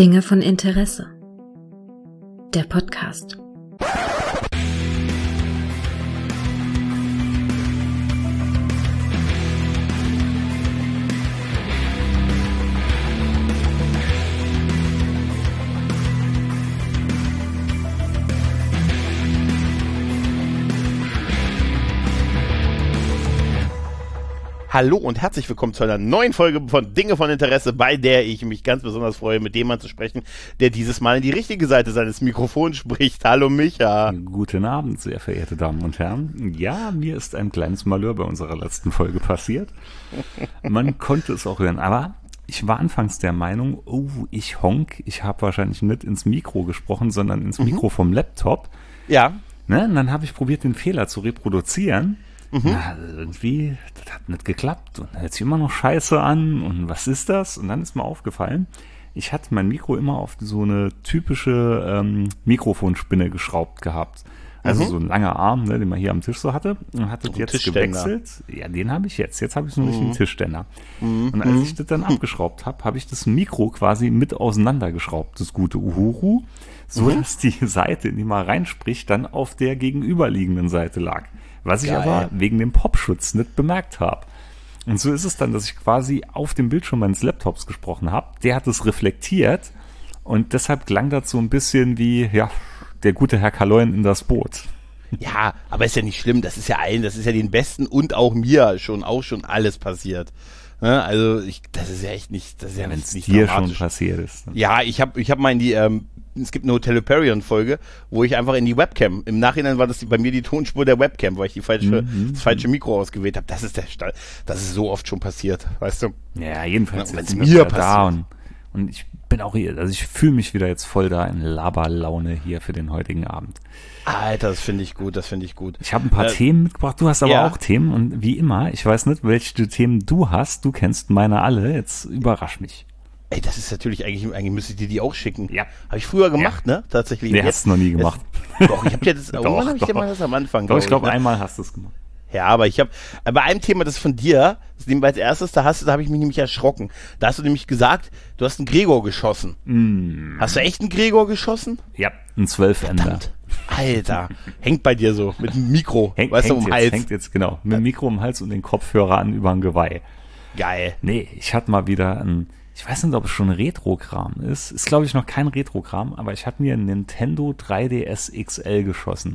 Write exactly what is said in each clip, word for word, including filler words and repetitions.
Dinge von Interesse. Der Podcast. Hallo und herzlich willkommen zu einer neuen Folge von Dinge von Interesse, bei der ich mich ganz besonders freue, mit dem Mann zu sprechen, der dieses Mal in die richtige Seite seines Mikrofons spricht. Hallo Micha. Guten Abend, sehr verehrte Damen und Herren. Ja, mir ist ein kleines Malheur bei unserer letzten Folge passiert. Man konnte es auch hören, aber ich war anfangs der Meinung, oh, ich honk, ich habe wahrscheinlich nicht ins Mikro gesprochen, sondern ins Mikro mhm. vom Laptop. Ja. Ne? Und dann habe ich probiert, den Fehler zu reproduzieren. Mhm. Na, irgendwie, das hat nicht geklappt und hört sich immer noch scheiße an und was ist das? Und dann ist mir aufgefallen, ich hatte mein Mikro immer auf so eine typische ähm, Mikrofonspinne geschraubt gehabt. Also mhm. so ein langer Arm, ne, den man hier am Tisch so hatte, und hat das jetzt gewechselt. Ja, den habe ich jetzt. Jetzt habe ich so einen mhm. richtigen Tischständer. Mhm. Und als ich das dann abgeschraubt habe, habe ich das Mikro quasi mit auseinandergeschraubt, das gute Uhuru, so mhm. dass die Seite, in die man reinspricht, dann auf der gegenüberliegenden Seite lag. Was Geil. Ich aber wegen dem Popschutz nicht bemerkt habe. Und so ist es dann, dass ich quasi auf dem Bildschirm meines Laptops gesprochen habe. Der hat es reflektiert und deshalb klang das so ein bisschen wie, ja, der gute Herr Kaloyan in das Boot. Ja, aber ist ja nicht schlimm. Das ist ja allen, das ist ja den Besten und auch mir schon, auch schon alles passiert. Ne? Also ich, das ist ja echt nicht, das ist ja, ja wenn es nicht dir schon passiert ist. Ne? Ja, ich habe, ich habe mal in die, ähm, es gibt eine Hotel Hyperion-Folge, wo ich einfach in die Webcam, im Nachhinein war das die, bei mir die Tonspur der Webcam, weil ich die falsche, mhm. das falsche Mikro ausgewählt habe. Das ist der Stall. Das ist so oft schon passiert, weißt du? Ja, jedenfalls. Ja, wenn es mir passiert. Da und, und ich bin auch hier, also ich fühle mich wieder jetzt voll da in Laberlaune hier für den heutigen Abend. Alter, das finde ich gut, das finde ich gut. Ich habe ein paar äh, Themen mitgebracht, du hast aber ja. auch Themen und wie immer, ich weiß nicht, welche Themen du hast, du kennst meine alle, jetzt überrasch mich. Ey, das ist natürlich, eigentlich, eigentlich müsste ich dir die auch schicken. Ja. Habe ich früher gemacht, ja. ne? Tatsächlich. Nee, hast du noch nie gemacht. Jetzt, doch, ich habe ja das, doch, irgendwann habe ich dir mal das am Anfang. Doch, ich glaube, ne? einmal hast du es gemacht. Ja, aber ich habe, bei einem Thema, das von dir, das nehmen wir als erstes, da hast du, da habe ich mich nämlich erschrocken. Da hast du nämlich gesagt, du hast einen Gregor geschossen. Mm. Hast du echt einen Gregor geschossen? Ja, einen Zwölfender. Alter, hängt bei dir so, mit dem Mikro, Häng, weißt du, um den Hals. Hängt jetzt, genau, mit dem Mikro um den Hals und den Kopfhörer an über ein Geweih. Geil. Nee, ich hatte mal wieder ein, ich weiß nicht, ob es schon ein Retro-Kram ist. Ist, glaube ich, noch kein Retro-Kram, aber ich hatte mir einen Nintendo drei D S X L geschossen.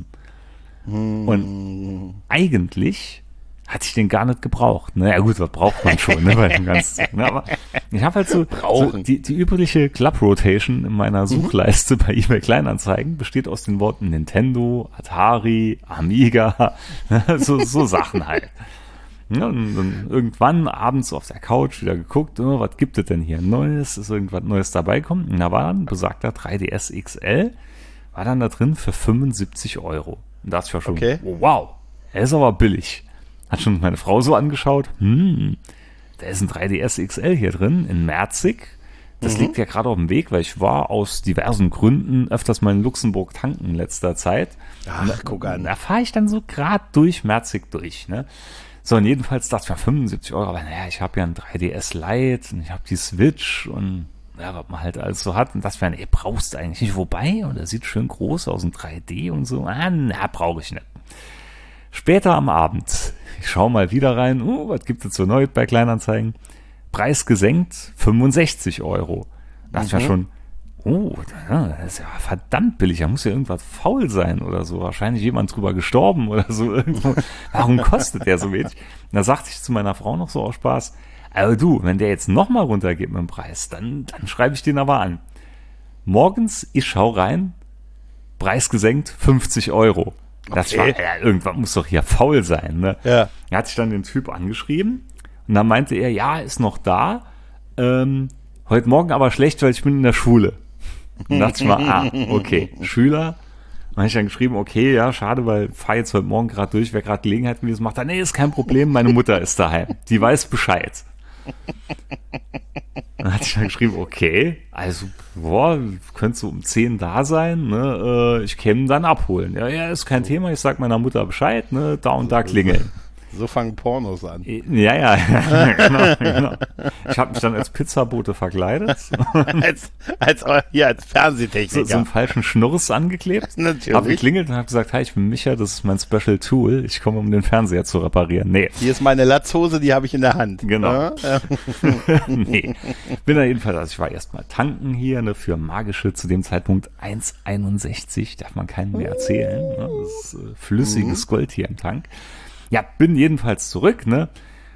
Hm. Und eigentlich hatte ich den gar nicht gebraucht. Naja gut, was braucht man schon, ne, bei dem ganzen Zeug, ne? Aber ich habe halt so, so die, die übliche Club-Rotation in meiner Suchleiste mhm. bei eBay Kleinanzeigen besteht aus den Worten Nintendo, Atari, Amiga, so, so Sachen halt. Ja, und dann irgendwann abends auf der Couch wieder geguckt, oh, was gibt es denn hier Neues? Ist irgendwas Neues dabei gekommen? Und da war dann besagter drei D S X L, war dann da drin für fünfundsiebzig Euro. Und da dachte ich ja schon, okay. oh, wow, der ist aber billig. Hat schon meine Frau so angeschaut, hm, da ist ein drei D S X L hier drin, in Merzig. Das mhm. liegt ja gerade auf dem Weg, weil ich war aus diversen Gründen öfters mal in Luxemburg tanken in letzter Zeit. Ach, da, guck an. Da fahre ich dann so gerade durch Merzig durch, ne? So, und jedenfalls dachte ich mir fünfundsiebzig Euro, aber naja, ich habe ja ein drei D S Lite und ich habe die Switch und ja, was man halt alles so hat. Und das wäre, ey, brauchst du eigentlich nicht. Wobei, und das sieht schön groß aus, ein drei D und so. Ah, na, brauche ich nicht. Später am Abend, ich schaue mal wieder rein, oh, was gibt es so neu bei Kleinanzeigen? Preis gesenkt, fünfundsechzig Euro. Da dachte ich ja schon, oh, das ist ja verdammt billig, da muss ja irgendwas faul sein oder so. Wahrscheinlich jemand drüber gestorben oder so. Irgendwo. Warum kostet der so wenig? Und da sagte ich zu meiner Frau noch so aus Spaß, aber du, wenn der jetzt nochmal runtergeht mit dem Preis, dann, dann schreibe ich den aber an. Morgens, ich schau rein, Preis gesenkt, fünfzig Euro. Das okay. war, ja, irgendwas muss doch hier faul sein, ne? Ja. Er hat sich dann den Typ angeschrieben und dann meinte er, ja, ist noch da, ähm, heute Morgen aber schlecht, weil ich bin in der Schule. Und dachte ich mal, ah, okay, Schüler. Dann habe ich dann geschrieben, okay, ja, schade, weil fahr jetzt heute Morgen gerade durch, wer gerade Gelegenheit gewesen macht, nee, ist kein Problem, meine Mutter ist daheim, die weiß Bescheid. Dann hatte ich dann geschrieben, okay, also, boah, könntest du um zehn da sein, ne, äh, ich käme dann abholen. Ja, ja, ist kein Thema, ich sag meiner Mutter Bescheid, ne, da und da klingeln. So fangen Pornos an. Ja, ja, genau, genau. Ich habe mich dann als Pizzabote verkleidet. als, als, hier, als Fernsehtechniker. So, so einen falschen Schnurres angeklebt. Natürlich. Habe geklingelt und habe gesagt, hi, ich bin Micha, das ist mein Special Tool. Ich komme, um den Fernseher zu reparieren. Nee. Hier ist meine Latzhose, die habe ich in der Hand. Genau. Ja? Nee. Bin da jedenfalls, also ich war erstmal tanken hier, ne, für magische, zu dem Zeitpunkt eins Komma einundsechzig, darf man keinem mehr erzählen. Ne? Das ist äh, flüssiges mhm. Gold hier im Tank. Ja, bin jedenfalls zurück, ne?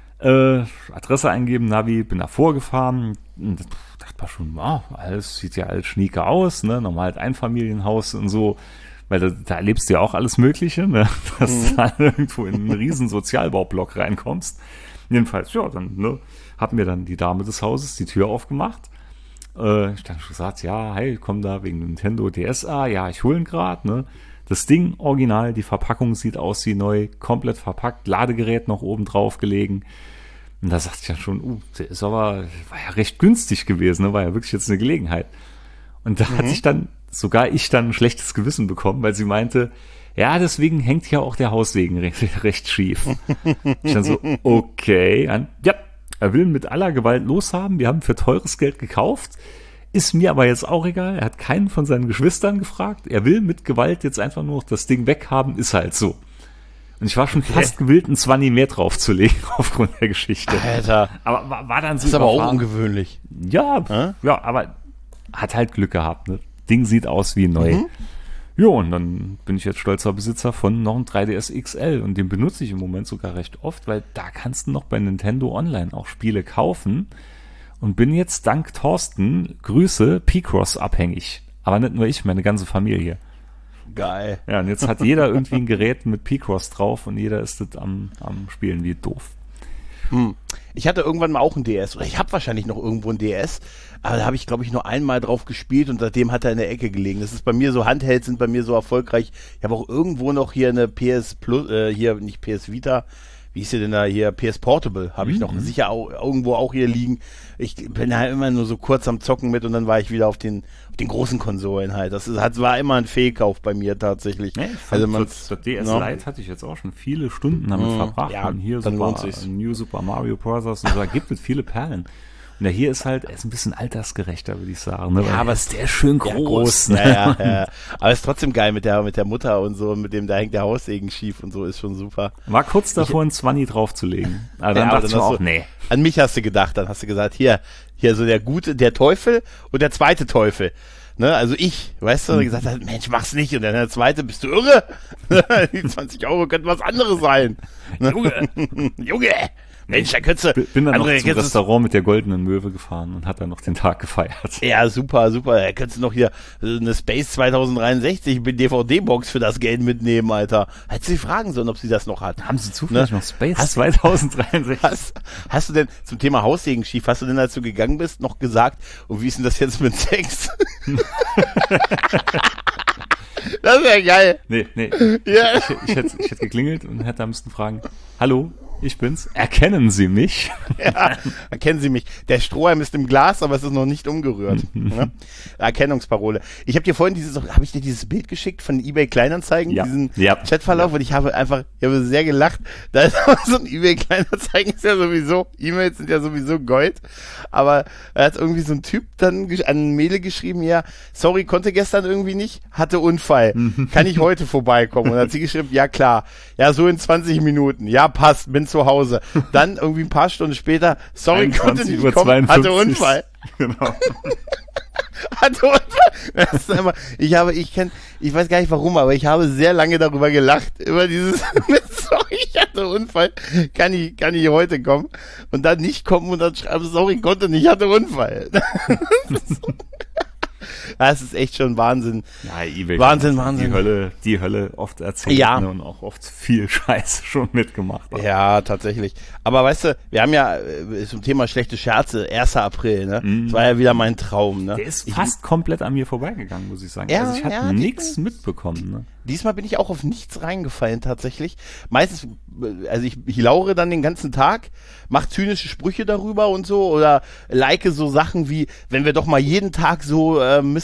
Äh, Adresse eingeben, Navi, bin da vorgefahren. Dachte mal schon, wow, alles sieht ja alles schnieke aus, ne? Normal halt Einfamilienhaus und so, weil da, da erlebst du ja auch alles Mögliche, ne? Dass mhm. du da irgendwo in einen riesen Sozialbaublock reinkommst. Jedenfalls, ja, dann, ne, hat mir dann die Dame des Hauses die Tür aufgemacht. Äh, ich dann schon gesagt, ja, hey, komm da wegen Nintendo D S A, ja, ich hol ihn grad, ne? Das Ding original, die Verpackung sieht aus wie neu, komplett verpackt, Ladegerät noch oben drauf gelegen. Und da sagte ich ja schon, uh, der ist aber, war ja recht günstig gewesen, ne? War ja wirklich jetzt eine Gelegenheit. Und da mhm. hat sich dann, sogar ich dann ein schlechtes Gewissen bekommen, weil sie meinte, ja, deswegen hängt ja auch der Haussegen recht, recht schief. Ich dann so, okay, an, ja, er will mit aller Gewalt loshaben, wir haben für teures Geld gekauft. Ist mir aber jetzt auch egal. Er hat keinen von seinen Geschwistern gefragt. Er will mit Gewalt jetzt einfach nur das Ding weghaben. Ist halt so. Und ich war schon okay. fast gewillt, ein Zwanni mehr draufzulegen aufgrund der Geschichte. Alter. Aber war, war dann so. Das ist aber auch ungewöhnlich. Ja, äh? ja, aber hat halt Glück gehabt. Ne? Ding sieht aus wie neu. Mhm. Ja, und dann bin ich jetzt stolzer Besitzer von noch einem drei D S X L. Und den benutze ich im Moment sogar recht oft, weil da kannst du noch bei Nintendo Online auch Spiele kaufen. Und bin jetzt dank Thorsten, Grüße, Picross abhängig. Aber nicht nur ich, meine ganze Familie. Geil. Ja, und jetzt hat jeder irgendwie ein Gerät mit Picross drauf und jeder ist das am, am Spielen wie doof. Hm. Ich hatte irgendwann mal auch ein D S, oder ich habe wahrscheinlich noch irgendwo ein D S, aber da habe ich, glaube ich, nur einmal drauf gespielt und seitdem hat er in der Ecke gelegen. Das ist bei mir so, Handhelds sind bei mir so erfolgreich. Ich habe auch irgendwo noch hier eine P S Plus, äh, hier nicht P S Vita, wie ist sie denn da hier, P S Portable habe ich mhm. noch sicher auch, irgendwo auch hier liegen. Ich bin halt immer nur so kurz am Zocken mit und dann war ich wieder auf den, auf den großen Konsolen halt. Das ist, hat, war immer ein Fehlkauf bei mir tatsächlich. Nee, also man, das, das D S no. Lite hatte ich jetzt auch schon viele Stunden damit mhm. verbracht. Ja, und hier dann Super, New Super Mario Bros. Und so, da gibt es viele Perlen. Und der hier ist halt, er ist ein bisschen altersgerechter, würde ich sagen. Ne? Ja, aber ist der schön groß. Ja, groß ne? ja, ja, ja. Aber ist trotzdem geil mit der, mit der Mutter und so, mit dem, da hängt der Haussegen schief und so, ist schon super. War kurz davor, ich, ein Zwanni draufzulegen. Aber dann ja, dachte ich mir auch, du, nee. An mich hast du gedacht, dann hast du gesagt, hier, hier so der gute, der Teufel und der zweite Teufel. Ne, also ich, weißt du, mhm. gesagt hat, Mensch, mach's nicht. Und dann der zweite, bist du irre? Die zwanzig Euro könnten was anderes sein. Junge, Junge. Mensch, da könntest du... Bin dann noch zum Restaurant mit der goldenen Möwe gefahren und hat dann noch den Tag gefeiert. Ja, super, super. Da könntest du noch hier eine Space zwanzig dreiundsechzig mit D V D-Box für das Geld mitnehmen, Alter. Hättest du sie fragen sollen, ob sie das noch hat. Haben sie zufällig ne? noch Space hast, zwanzig dreiundsechzig? Hast, hast du denn, zum Thema Haussegen schief, hast du denn, als du gegangen bist, noch gesagt, und wie ist denn das jetzt mit Sex? Das wäre geil. Nee, nee. Ja. Ich, ich, hätte, ich hätte geklingelt und hätte da müssen fragen, hallo, ich bin's. Erkennen Sie mich? Ja, erkennen Sie mich. Der Strohhalm ist im Glas, aber es ist noch nicht umgerührt. Ne? Erkennungsparole. Ich habe dir vorhin dieses, habe ich dir dieses Bild geschickt von eBay Kleinanzeigen, ja. diesen ja. Chatverlauf ja. und ich habe einfach, ich habe sehr gelacht. Da ist aber so ein eBay Kleinanzeigen ist ja sowieso, E-Mails sind ja sowieso Gold, aber er hat irgendwie so ein Typ dann an Mail geschrieben, ja, sorry, konnte gestern irgendwie nicht, hatte Unfall. Kann ich heute vorbeikommen? Und dann hat sie geschrieben, ja klar, ja so in zwanzig Minuten, ja passt, bin zu Hause. Dann irgendwie ein paar Stunden später, sorry, konnte nicht kommen, hatte Unfall. Genau. Hatte Unfall. Das ist einfach, ich habe, ich kenn, ich weiß gar nicht warum, aber ich habe sehr lange darüber gelacht, über dieses, sorry, ich hatte Unfall, kann ich, kann ich heute kommen? Und dann nicht kommen und dann schreiben, sorry, konnte nicht, hatte Unfall. Das ist echt schon Wahnsinn. Ja, eBay Wahnsinn, Wahnsinn. Die Hölle, die Hölle oft erzählt ja. ne, und auch oft viel Scheiße schon mitgemacht. Hat. Ja, tatsächlich. Aber weißt du, wir haben ja äh, zum Thema schlechte Scherze, erster April, ne? Mm. Das war ja wieder mein Traum, ne? Der ist ich, fast komplett an mir vorbeigegangen, muss ich sagen. Ja, also ich hatte ja, nichts mitbekommen, ne? Diesmal bin ich auch auf nichts reingefallen tatsächlich. Meistens, also ich, ich laure dann den ganzen Tag, mach zynische Sprüche darüber und so oder like so Sachen wie, wenn wir doch mal jeden Tag so äh, Mister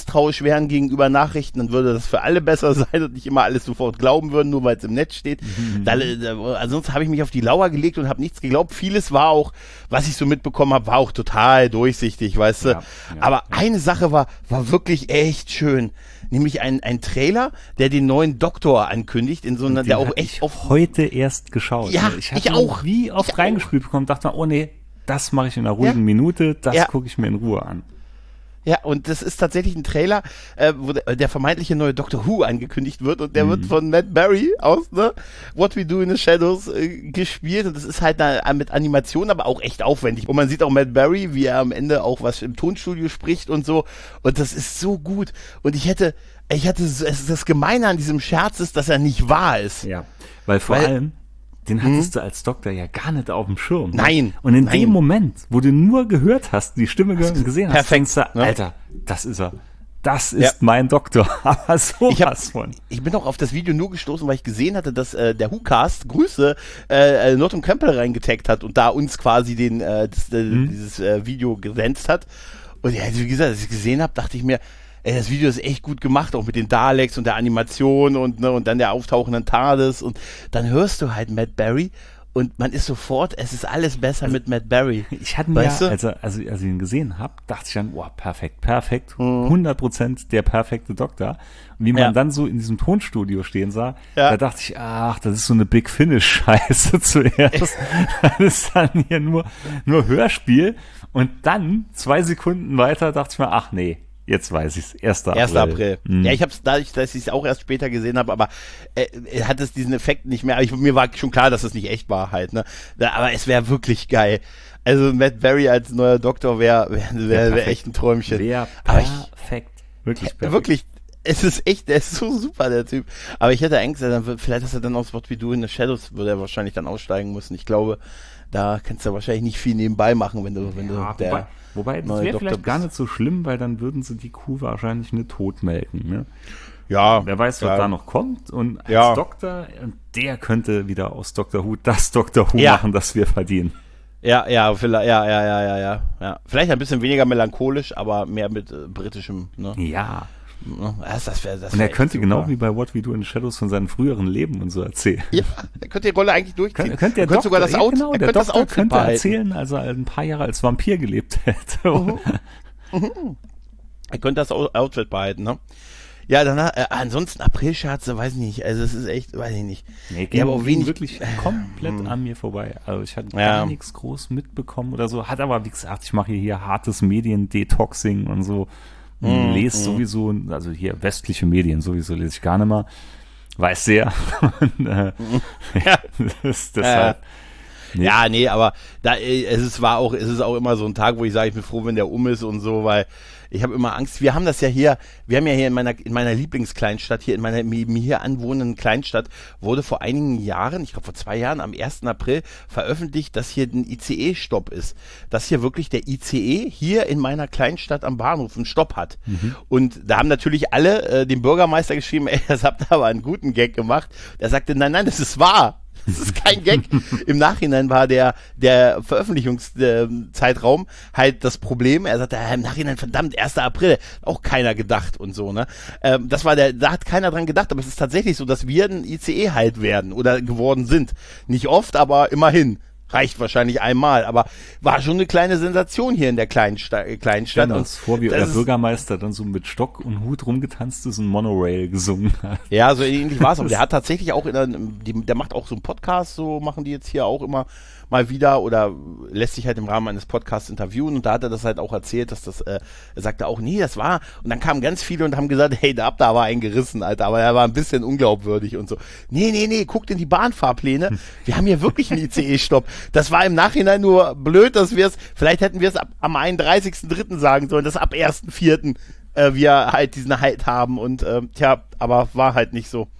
misstrauisch wären gegenüber Nachrichten, dann würde das für alle besser sein und nicht immer alles sofort glauben würden, nur weil es im Netz steht. Mhm. Da, da, ansonsten habe ich mich auf die Lauer gelegt und habe nichts geglaubt. Vieles war auch, was ich so mitbekommen habe, war auch total durchsichtig, weißt du. Ja, ja, Aber ja. eine Sache war, war wirklich echt schön. Nämlich ein, ein Trailer, der den neuen Doktor ankündigt, in so einer, der auch echt auf heute erst geschaut. Ja, ich, ich auch. Wie oft ich reingespielt auch. bekommen, dachte mir, oh nee, das mache ich in einer ruhigen ja. Minute, das ja. gucke ich mir in Ruhe an. Ja, und das ist tatsächlich ein Trailer, äh, wo der, der vermeintliche neue Doctor Who angekündigt wird und der mhm. wird von Matt Berry aus ne, What We Do in the Shadows äh, gespielt und das ist halt eine, mit Animation, aber auch echt aufwendig. Und man sieht auch Matt Berry, wie er am Ende auch was im Tonstudio spricht und so und das ist so gut und ich hätte, ich hatte, das Gemeine an diesem Scherz ist, dass er nicht wahr ist. Ja, weil vor weil, allem den hattest hm? du als Doktor ja gar nicht auf dem Schirm. Nein. Und in nein. dem Moment, wo du nur gehört hast, die Stimme ge- gesehen hast, denkst du, ne? Alter, das ist er. Das ist ja. mein Doktor. Aber sowas ich hab, von. Ich bin auch auf das Video nur gestoßen, weil ich gesehen hatte, dass äh, der Who-Cast Grüße äh, Norton Campbell reingetaggt hat und da uns quasi den äh, das, äh, hm? dieses äh, Video gesendet hat. Und ja, wie gesagt, als ich gesehen habe, dachte ich mir, ey, das Video ist echt gut gemacht, auch mit den Daleks und der Animation und ne, und dann der auftauchenden TARDIS und dann hörst du halt Matt Berry und man ist sofort, es ist alles besser also, mit Matt Berry. Ich hatte mir ja, als, er, als, als ich ihn gesehen habe, dachte ich dann, wow, perfekt, perfekt, mhm. hundert Prozent der perfekte Doktor. Und wie man ja. dann so in diesem Tonstudio stehen sah, ja. da dachte ich, ach, das ist so eine Big Finish-Scheiße zuerst. Das ist dann hier nur, nur Hörspiel und dann, zwei Sekunden weiter, dachte ich mir, ach nee, jetzt weiß ich es. erster April. erster April. Mhm. Ja, ich habe es dadurch, dass ich es auch erst später gesehen habe, aber äh, hat es diesen Effekt nicht mehr. Ich, mir war schon klar, dass es nicht echt war halt. Ne? Aber es wäre wirklich geil. Also Matt Berry als neuer Doktor wäre wär, wär, wär echt ein Träumchen. Wäre perfekt. Ich, wirklich perfekt. Wirklich. Es ist echt, der ist so super, der Typ. Aber ich hätte Angst, dann, vielleicht ist er dann aus What We Do in the Shadows, würde er wahrscheinlich dann aussteigen müssen. Ich glaube, da kannst du wahrscheinlich nicht viel nebenbei machen, wenn du, wenn ja, du der wobei, wobei das wäre vielleicht gar nicht so schlimm, weil dann würden sie die Kuh wahrscheinlich nicht totmelken, ne? Ja. Wer weiß, was ja. da noch kommt. Und als ja. Doktor, der könnte wieder aus Doctor Who das Doctor Who ja. machen, das wir verdienen. Ja, ja, vielleicht, ja, ja, ja, ja, ja, ja. Vielleicht ein bisschen weniger melancholisch, aber mehr mit äh, britischem, ne? Ja. Das, das wär, das und er könnte super. Genau wie bei What We Do in the Shadows von seinem früheren Leben und so erzählen. Ja, er könnte die Rolle eigentlich durchziehen. Kön- könnte der Doktor, sogar das Out, genau, er der könnte Doktor das könnte behalten. erzählen, als er ein paar Jahre als Vampir gelebt hätte. Mhm. Mhm. Er könnte das Outfit behalten, ne? Ja, danach, äh, ansonsten Aprilscherze, weiß ich nicht, also es ist echt, weiß ich nicht. Nee, ging, aber auch wenig, wirklich komplett äh, an mir vorbei. Also ich hatte ja. gar nichts groß mitbekommen oder so, hat aber, wie gesagt, ich mache hier hartes Medien-Detoxing und so. Mm, lese mm. sowieso, also hier westliche Medien sowieso lese ich gar nicht mehr. Weiß sehr. Und, äh, ja, das, deshalb. Äh, nee. Ja, nee, aber da, es ist, war auch, es ist auch immer so ein Tag, wo ich sage, ich bin froh, wenn der um ist und so, weil ich habe immer Angst. Wir haben das ja hier, wir haben ja hier in meiner in meiner Lieblingskleinstadt, hier in meiner mir hier anwohnenden Kleinstadt, wurde vor einigen Jahren, ich glaube vor zwei Jahren, am ersten April veröffentlicht, dass hier ein I C E-Stopp ist. Dass hier wirklich der I C E hier in meiner Kleinstadt am Bahnhof einen Stopp hat. Mhm. Und da haben natürlich alle äh, dem Bürgermeister geschrieben, ey, das habt ihr aber einen guten Gag gemacht. Der sagte, nein, nein, das ist wahr. Das ist kein Gag. Im Nachhinein war der, der Veröffentlichungszeitraum halt das Problem. Er sagte, im Nachhinein, verdammt, erster April, auch keiner gedacht und so, ne? Ähm, das war der, da hat keiner dran gedacht, aber es ist tatsächlich so, dass wir ein I C E halt werden oder geworden sind. Nicht oft, aber immerhin. Reicht wahrscheinlich einmal, aber war schon eine kleine Sensation hier in der kleinen Sta- Kleinstadt. Stell uns vor, wie euer Bürgermeister dann so mit Stock und Hut rumgetanzt ist und Monorail gesungen hat. Ja, so ähnlich war es. Aber der hat tatsächlich auch, in der, die, der macht auch so einen Podcast, so machen die jetzt hier auch immer mal wieder oder lässt sich halt im Rahmen eines Podcasts interviewen und da hat er das halt auch erzählt, dass das, äh, er sagte auch, nee, das war, und dann kamen ganz viele und haben gesagt, hey, da habt ihr aber einen gerissen, Alter, aber er war ein bisschen unglaubwürdig und so. Nee, nee, nee, guckt in die Bahnfahrpläne, wir haben hier wirklich einen I C E-Stopp. Das war im Nachhinein nur blöd, dass wir es, vielleicht hätten wir es ab, am einunddreißigsten dritten sagen sollen, dass ab ersten vierten äh, wir halt diesen Halt haben und äh, tja, aber war halt nicht so.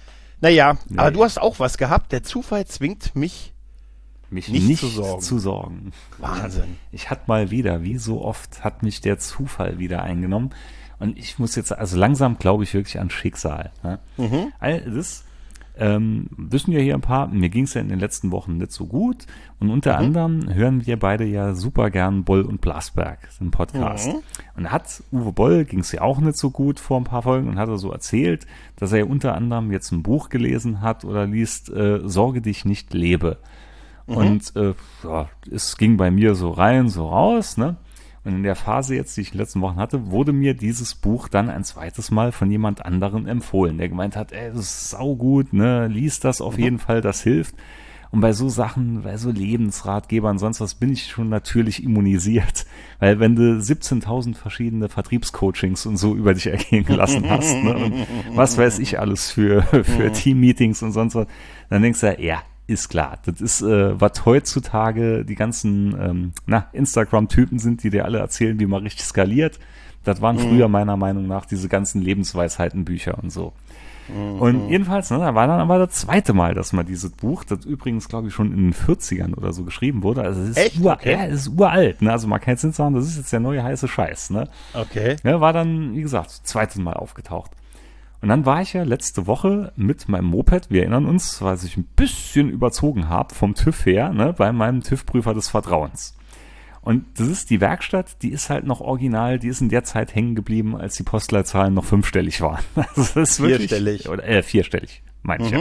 Naja, nee. Aber du hast auch was gehabt, der Zufall zwingt mich mich nicht, nicht zu, sorgen. zu sorgen. Wahnsinn. Ich, ich hatte mal wieder, wie so oft, hat mich der Zufall wieder eingenommen. Und ich muss jetzt, also langsam glaube ich wirklich an Schicksal. Ne? Mhm. Das, Ähm, wissen ja hier ein paar, mir ging es ja in den letzten Wochen nicht so gut und unter mhm. anderem hören wir beide ja super gern Boll und Blasberg, den Podcast. Mhm. Und da hat Uwe Boll, ging es ja auch nicht so gut vor ein paar Folgen und hat er so erzählt, dass er ja unter anderem jetzt ein Buch gelesen hat oder liest, äh, Sorge dich nicht, lebe. Mhm. Und äh, ja, es ging bei mir so rein, so raus, ne? Und in der Phase jetzt, die ich in den letzten Wochen hatte, wurde mir dieses Buch dann ein zweites Mal von jemand anderen empfohlen, der gemeint hat, ey, das ist saugut, ne, lies das auf mhm. jeden Fall, das hilft. Und bei so Sachen, bei so Lebensratgebern, sonst was, bin ich schon natürlich immunisiert. Weil wenn du siebzehntausend verschiedene Vertriebscoachings und so über dich ergehen lassen hast, ne, und was weiß ich alles für, für Teammeetings und sonst was, dann denkst du ja, ist klar, das ist, äh, was heutzutage die ganzen ähm, na, Instagram-Typen sind, die dir alle erzählen, wie man richtig skaliert. Das waren mhm. früher meiner Meinung nach diese ganzen Lebensweisheiten-Bücher und so. Mhm. Und jedenfalls, ne, da war dann aber das zweite Mal, dass man dieses Buch, das übrigens, glaube ich, schon in den vierzigern oder so geschrieben wurde. Also es ist, Echt? ur, Okay. ja, es ist uralt, ne? Also man kann jetzt nicht sagen, das ist jetzt der neue heiße Scheiß, ne? Okay. Ja, war dann, wie gesagt, zweites Mal aufgetaucht. Und dann war ich ja letzte Woche mit meinem Moped, wir erinnern uns, weil ich ein bisschen überzogen habe vom TÜV her, ne, bei meinem TÜV-Prüfer des Vertrauens. Und das ist die Werkstatt, die ist halt noch original, die ist in der Zeit hängen geblieben, als die Postleitzahlen noch fünfstellig waren. Also das ist wirklich, vierstellig. Oder, äh, vierstellig, meine ich mhm. ja.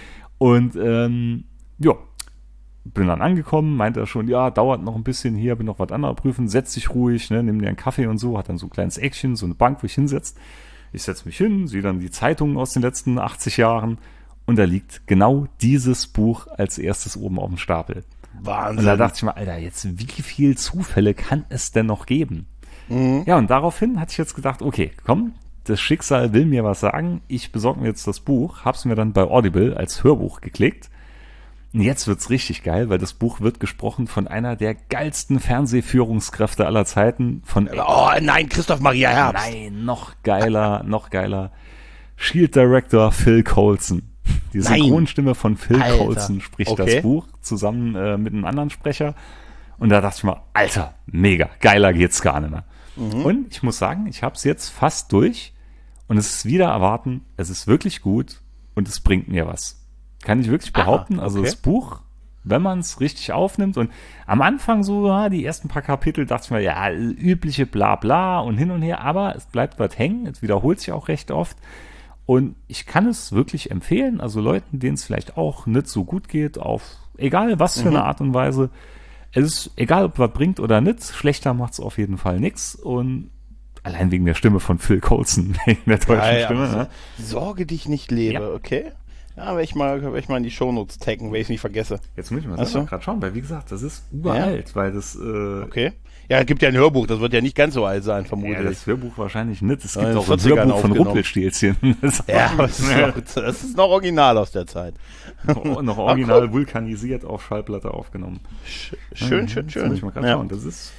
Und ähm, ja, bin dann angekommen, meinte er schon, ja, dauert noch ein bisschen hier, bin noch was anderes prüfen, setz dich ruhig, ne, nimm dir einen Kaffee und so, hat dann so ein kleines Eckchen, so eine Bank, wo ich hinsetze. Ich setze mich hin, sehe dann die Zeitungen aus den letzten achtzig Jahren und da liegt genau dieses Buch als erstes oben auf dem Stapel. Wahnsinn. Und da dachte ich mir, Alter, jetzt wie viel Zufälle kann es denn noch geben? Mhm. Ja, und daraufhin hatte ich jetzt gedacht, okay, komm, das Schicksal will mir was sagen, ich besorge mir jetzt das Buch, hab's mir dann bei Audible als Hörbuch geklickt. Und jetzt wird's richtig geil, weil das Buch wird gesprochen von einer der geilsten Fernsehführungskräfte aller Zeiten. Von oh nein, Christoph Maria Herbst. Nein, noch geiler, noch geiler. Shield Director Phil Coulson. Die Synchronstimme von Phil Alter. Coulson spricht Okay. das Buch zusammen äh, mit einem anderen Sprecher. Und da dachte ich mal, Alter, mega, geiler geht's gar nicht mehr. Mhm. Und ich muss sagen, ich habe es jetzt fast durch und es ist wieder erwarten, es ist wirklich gut und es bringt mir was. Kann ich wirklich behaupten. Ah, okay. Also das Buch, wenn man es richtig aufnimmt und am Anfang so, ja, die ersten paar Kapitel dachte ich mir, ja, übliche Blabla und hin und her, aber es bleibt was hängen, es wiederholt sich auch recht oft und ich kann es wirklich empfehlen, also Leuten, denen es vielleicht auch nicht so gut geht, auf egal was für mhm. eine Art und Weise, es ist egal, ob was bringt oder nicht, schlechter macht es auf jeden Fall nichts und allein wegen der Stimme von Phil Coulson, wegen der deutschen ja, ja, Stimme. so, Ne? Sorge dich nicht, lebe, Ja. okay? Ja, werde ich mal, werde ich mal in die Shownotes taggen, wenn ich es nicht vergesse. Jetzt muss ich mal Ach so. gerade schauen, weil wie gesagt, das ist uralt, ja. weil das äh, Okay. Ja, es gibt ja ein Hörbuch, das wird ja nicht ganz so alt sein, ja, vermutlich. das Hörbuch wahrscheinlich nicht. Es gibt Ja, auch ein vierzigern Hörbuch von aufgenommen. Rumpelstilzchen. Das Ja, aber das ist, noch, das ist noch original aus der Zeit. noch, noch original vulkanisiert auf Schallplatte aufgenommen. Sch- Schön, schön, Jetzt schön. muss ich mal gerade Ja. schauen. Das ist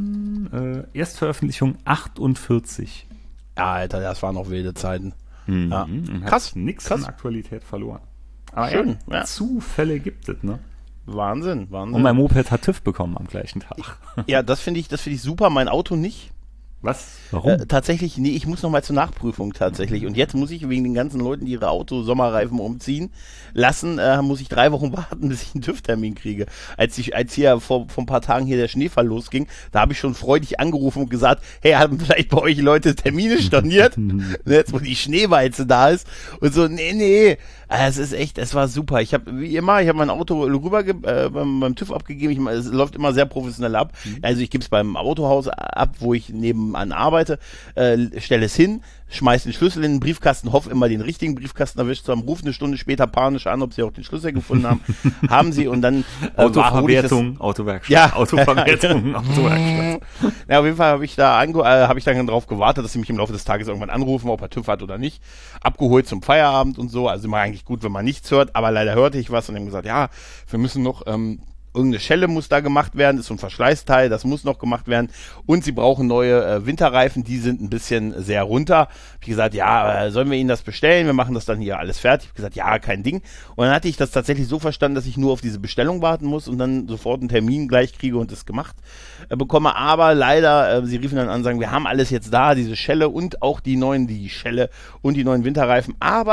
von äh, Erstveröffentlichung achtundvierzig. Ja, Alter, das waren noch wilde Zeiten. Mhm. Ja. Und hat Krass, Nix krass. an Aktualität verloren. Aber Schön, ja, ja. Zufälle gibt es, ne? Wahnsinn, Wahnsinn. Und mein Moped hat TÜV bekommen am gleichen Tag. Ja, das finde ich, das finde ich super. Mein Auto nicht. Was? Warum? Äh, tatsächlich, nee, ich muss noch mal zur Nachprüfung tatsächlich. Und jetzt muss ich wegen den ganzen Leuten, die ihre Auto-Sommerreifen umziehen lassen, äh, muss ich drei Wochen warten, bis ich einen TÜV-Termin kriege. Als ich, als hier vor, vor ein paar Tagen hier der Schneefall losging, da habe ich schon freudig angerufen und gesagt, hey, haben vielleicht bei euch Leute Termine storniert? Jetzt, wo die Schneeweize da ist. Und so, nee, nee. Es ist echt, es war super. Ich habe, wie immer, ich habe mein Auto rüber äh, beim, beim TÜV abgegeben. Ich, es läuft immer sehr professionell ab. Mhm. Also ich gebe es beim Autohaus ab, wo ich nebenan arbeite, äh, stelle es hin, schmeiß den Schlüssel in den Briefkasten, hoffe immer den richtigen Briefkasten erwischt zu haben, rufe eine Stunde später panisch an, ob sie auch den Schlüssel gefunden haben. Haben sie und dann äh, Autoverwertung, Autowerkstatt. Ja. Autoverwertung, Autowerkstatt. Ja, auf jeden Fall habe ich da ange äh, habe ich dann drauf gewartet, dass sie mich im Laufe des Tages irgendwann anrufen, ob er TÜV hat oder nicht. Abgeholt zum Feierabend und so. Also immer eigentlich gut, wenn man nichts hört, aber leider hörte ich was und haben gesagt, ja, wir müssen noch ähm, irgendeine Schelle muss da gemacht werden, ist so ein Verschleißteil, das muss noch gemacht werden und sie brauchen neue äh, Winterreifen, die sind ein bisschen sehr runter. Hab ich gesagt, ja, äh, sollen wir Ihnen das bestellen? Wir machen das dann hier alles fertig. Ich hab gesagt, ja, kein Ding. Und dann hatte ich das tatsächlich so verstanden, dass ich nur auf diese Bestellung warten muss und dann sofort einen Termin gleich kriege und das gemacht äh, bekomme. Aber leider, äh, sie riefen dann an und sagen, wir haben alles jetzt da, diese Schelle und auch die neuen, die Schelle und die neuen Winterreifen, aber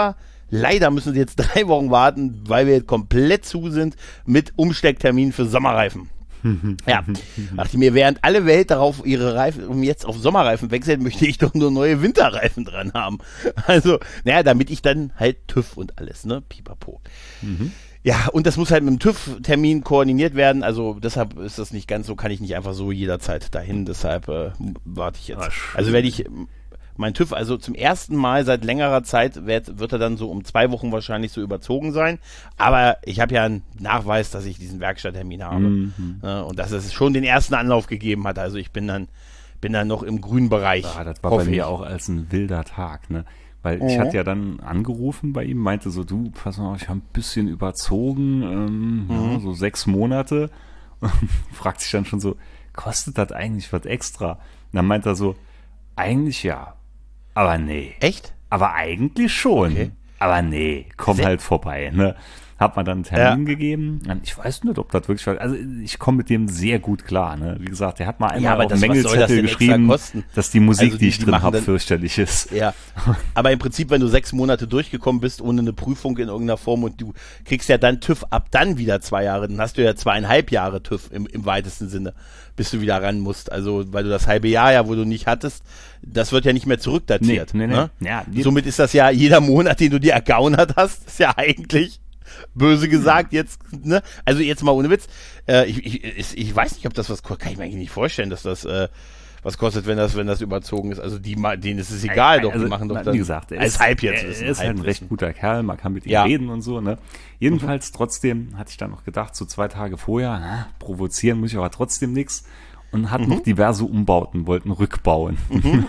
leider müssen sie jetzt drei Wochen warten, weil wir jetzt komplett zu sind mit Umstecktermin für Sommerreifen. Ja, dachte ich mir, während alle Welt darauf ihre Reifen, um jetzt auf Sommerreifen wechselt, möchte ich doch nur neue Winterreifen dran haben. Also, naja, damit ich dann halt TÜV und alles, ne, pipapo. Mhm. Ja, und das muss halt mit dem TÜV-Termin koordiniert werden, also deshalb ist das nicht ganz so, kann ich nicht einfach so jederzeit dahin, deshalb äh, warte ich jetzt. Ach, also werde ich mein TÜV, also zum ersten Mal seit längerer Zeit wird, wird er dann so um zwei Wochen wahrscheinlich so überzogen sein, aber ich habe ja einen Nachweis, dass ich diesen Werkstatttermin habe, mhm. äh, und dass es schon den ersten Anlauf gegeben hat, also ich bin dann bin dann noch im grünen Bereich. Ja, das war bei mir ich. auch als ein wilder Tag, ne? Weil ich mhm. hatte ja dann angerufen bei ihm, meinte so, du, pass mal auf, ich habe ein bisschen überzogen, ähm, mhm. ja, so sechs Monate. Und fragt sich dann schon so, kostet das eigentlich was extra? Und dann meint er so, eigentlich ja, aber nee. Echt? Aber eigentlich schon. Okay. Aber nee, komm Se- halt vorbei, ne? Hat man dann einen Termin ja. gegeben. Ich weiß nicht, ob das wirklich war. Also ich komme mit dem sehr gut klar. Ne? Wie gesagt, der hat mal einmal ja, auf dem Mängelzettel geschrieben, dass die Musik, also die, die ich die drin habe, fürchterlich ist. Ja, aber im Prinzip, wenn du sechs Monate durchgekommen bist, ohne eine Prüfung in irgendeiner Form und du kriegst ja dann TÜV ab dann wieder zwei Jahre, dann hast du ja zweieinhalb Jahre TÜV im, im weitesten Sinne, bis du wieder ran musst. Also weil du das halbe Jahr ja, wo du nicht hattest, das wird ja nicht mehr zurückdatiert. Nee, nee, nee. Ne? Ja, somit ist das ja jeder Monat, den du dir ergaunert hast, ist ja eigentlich... Böse gesagt jetzt, ne? Also jetzt mal ohne Witz. Äh, ich, ich, ich weiß nicht, ob das was kostet. Kann ich mir eigentlich nicht vorstellen, dass das äh, was kostet, wenn das, wenn das überzogen ist. Also die, denen ist es egal, also, doch, die machen doch dann. Wie gesagt, er als ist, halb jetzt. Er ist, ist halt ein recht guter Kerl, man kann mit ihm ja. reden und so, ne? Jedenfalls mhm. trotzdem hatte ich dann noch gedacht, so zwei Tage vorher, na, provozieren muss ich aber trotzdem nichts. Und hat mhm. noch diverse Umbauten, wollten rückbauen. Mhm.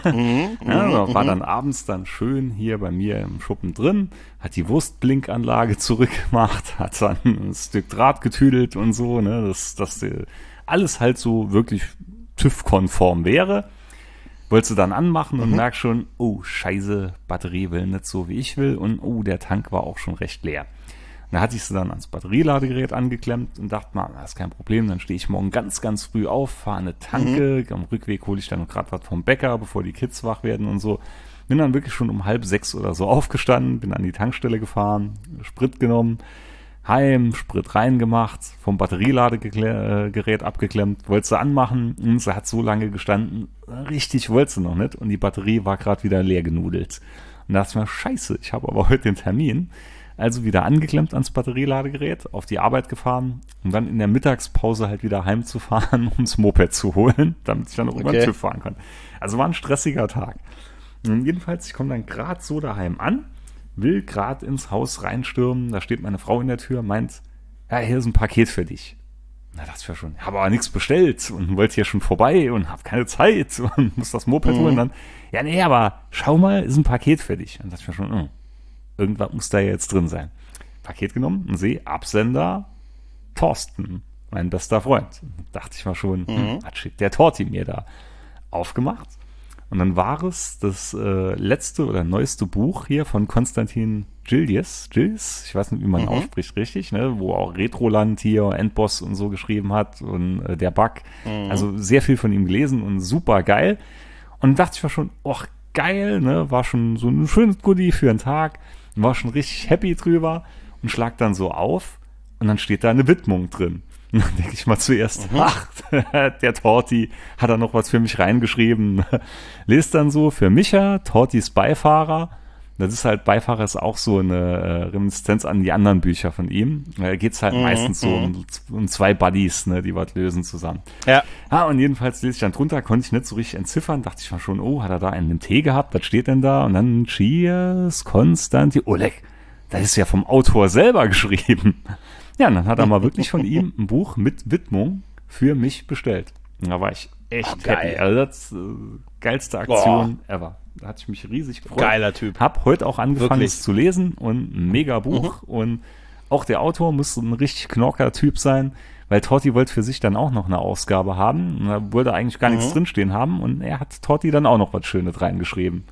ja, war dann abends dann schön hier bei mir im Schuppen drin, hat die Wurstblinkanlage zurückgemacht, hat dann ein Stück Draht getüdelt und so, ne, dass das alles halt so wirklich TÜV-konform wäre. Wolltest du dann anmachen und mhm. merkst schon, oh scheiße, Batterie will nicht so, wie ich will und oh, der Tank war auch schon recht leer. Da hatte ich sie dann ans Batterieladegerät angeklemmt und dachte mal, das ist kein Problem, dann stehe ich morgen ganz, ganz früh auf, fahre eine Tanke, mhm. am Rückweg hole ich dann gerade was vom Bäcker, bevor die Kids wach werden und so. Bin dann wirklich schon um halb sechs oder so aufgestanden, bin an die Tankstelle gefahren, Sprit genommen, heim, Sprit reingemacht, vom Batterieladegerät abgeklemmt, wollte sie anmachen und sie hat so lange gestanden, richtig wollte sie noch nicht und die Batterie war gerade wieder leer genudelt. Und da dachte ich mir, scheiße, ich habe aber heute den Termin. Also wieder angeklemmt ans Batterieladegerät, auf die Arbeit gefahren, um dann in der Mittagspause halt wieder heimzufahren, um das Moped zu holen, damit ich dann auch okay. über den TÜV fahren kann. Also war ein stressiger Tag. Und jedenfalls, ich komme dann gerade so daheim an, will gerade ins Haus reinstürmen, da steht meine Frau in der Tür, meint, ja, hier ist ein Paket für dich. Na, dachte ich ja schon, ich habe aber nichts bestellt und wollte hier schon vorbei und habe keine Zeit und muss das Moped mhm. holen. Dann, ja, nee, aber schau mal, ist ein Paket für dich. Und dachte ich mir schon, oh. Irgendwas muss da jetzt drin sein. Paket genommen und sehe, Absender Thorsten, mein bester Freund. Dachte ich mal schon, mhm. hm, was schickt der Torti mir da? Aufgemacht. Und dann war es das äh, letzte oder neueste Buch hier von Konstantin Gillies. Gillies, ich weiß nicht, wie man mhm. ausspricht richtig, ne? Wo auch Retroland hier, Endboss und so geschrieben hat und äh, der Bug. Mhm. Also sehr viel von ihm gelesen und super geil. Und dann dachte ich mir schon, och, geil, ne? War schon so ein schönes Goodie für einen Tag. War schon richtig happy drüber und schlag dann so auf und dann steht da eine Widmung drin. Und dann denke ich mal zuerst, mhm. ach, der Torti hat da noch was für mich reingeschrieben. Lest dann so, für Micha, Tortis Beifahrer. Das ist halt, Beifahrer ist auch so eine äh, Reminiszenz an die anderen Bücher von ihm. Da geht's halt mhm. meistens so um, um zwei Buddies, ne, die was lösen zusammen. Ja. Ja, und jedenfalls lese ich dann drunter, konnte ich nicht so richtig entziffern. Dachte ich mal schon, oh, hat er da einen Tee gehabt? Was steht denn da? Und dann Cheers, Konstantin, Oleg. Das ist ja vom Autor selber geschrieben. Ja, und dann hat er mal wirklich von ihm ein Buch mit Widmung für mich bestellt. Und da war ich echt oh, geil. Happy. Also das äh, geilste Aktion Boah. ever. Da hatte ich mich riesig gefreut. Geiler Typ. Hab heute auch angefangen, Wirklich? es zu lesen und ein mega Buch. Mhm. Und auch der Autor muss ein richtig knorker Typ sein, weil Torti wollte für sich dann auch noch eine Ausgabe haben. Und da wollte eigentlich gar mhm. nichts drinstehen haben. Und er hat Torti dann auch noch was Schönes reingeschrieben.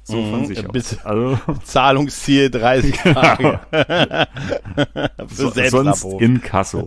So von sich bis aus. Also, Zahlungsziel dreißig Tage. Für so, sonst Selbstabruf. in Kasso.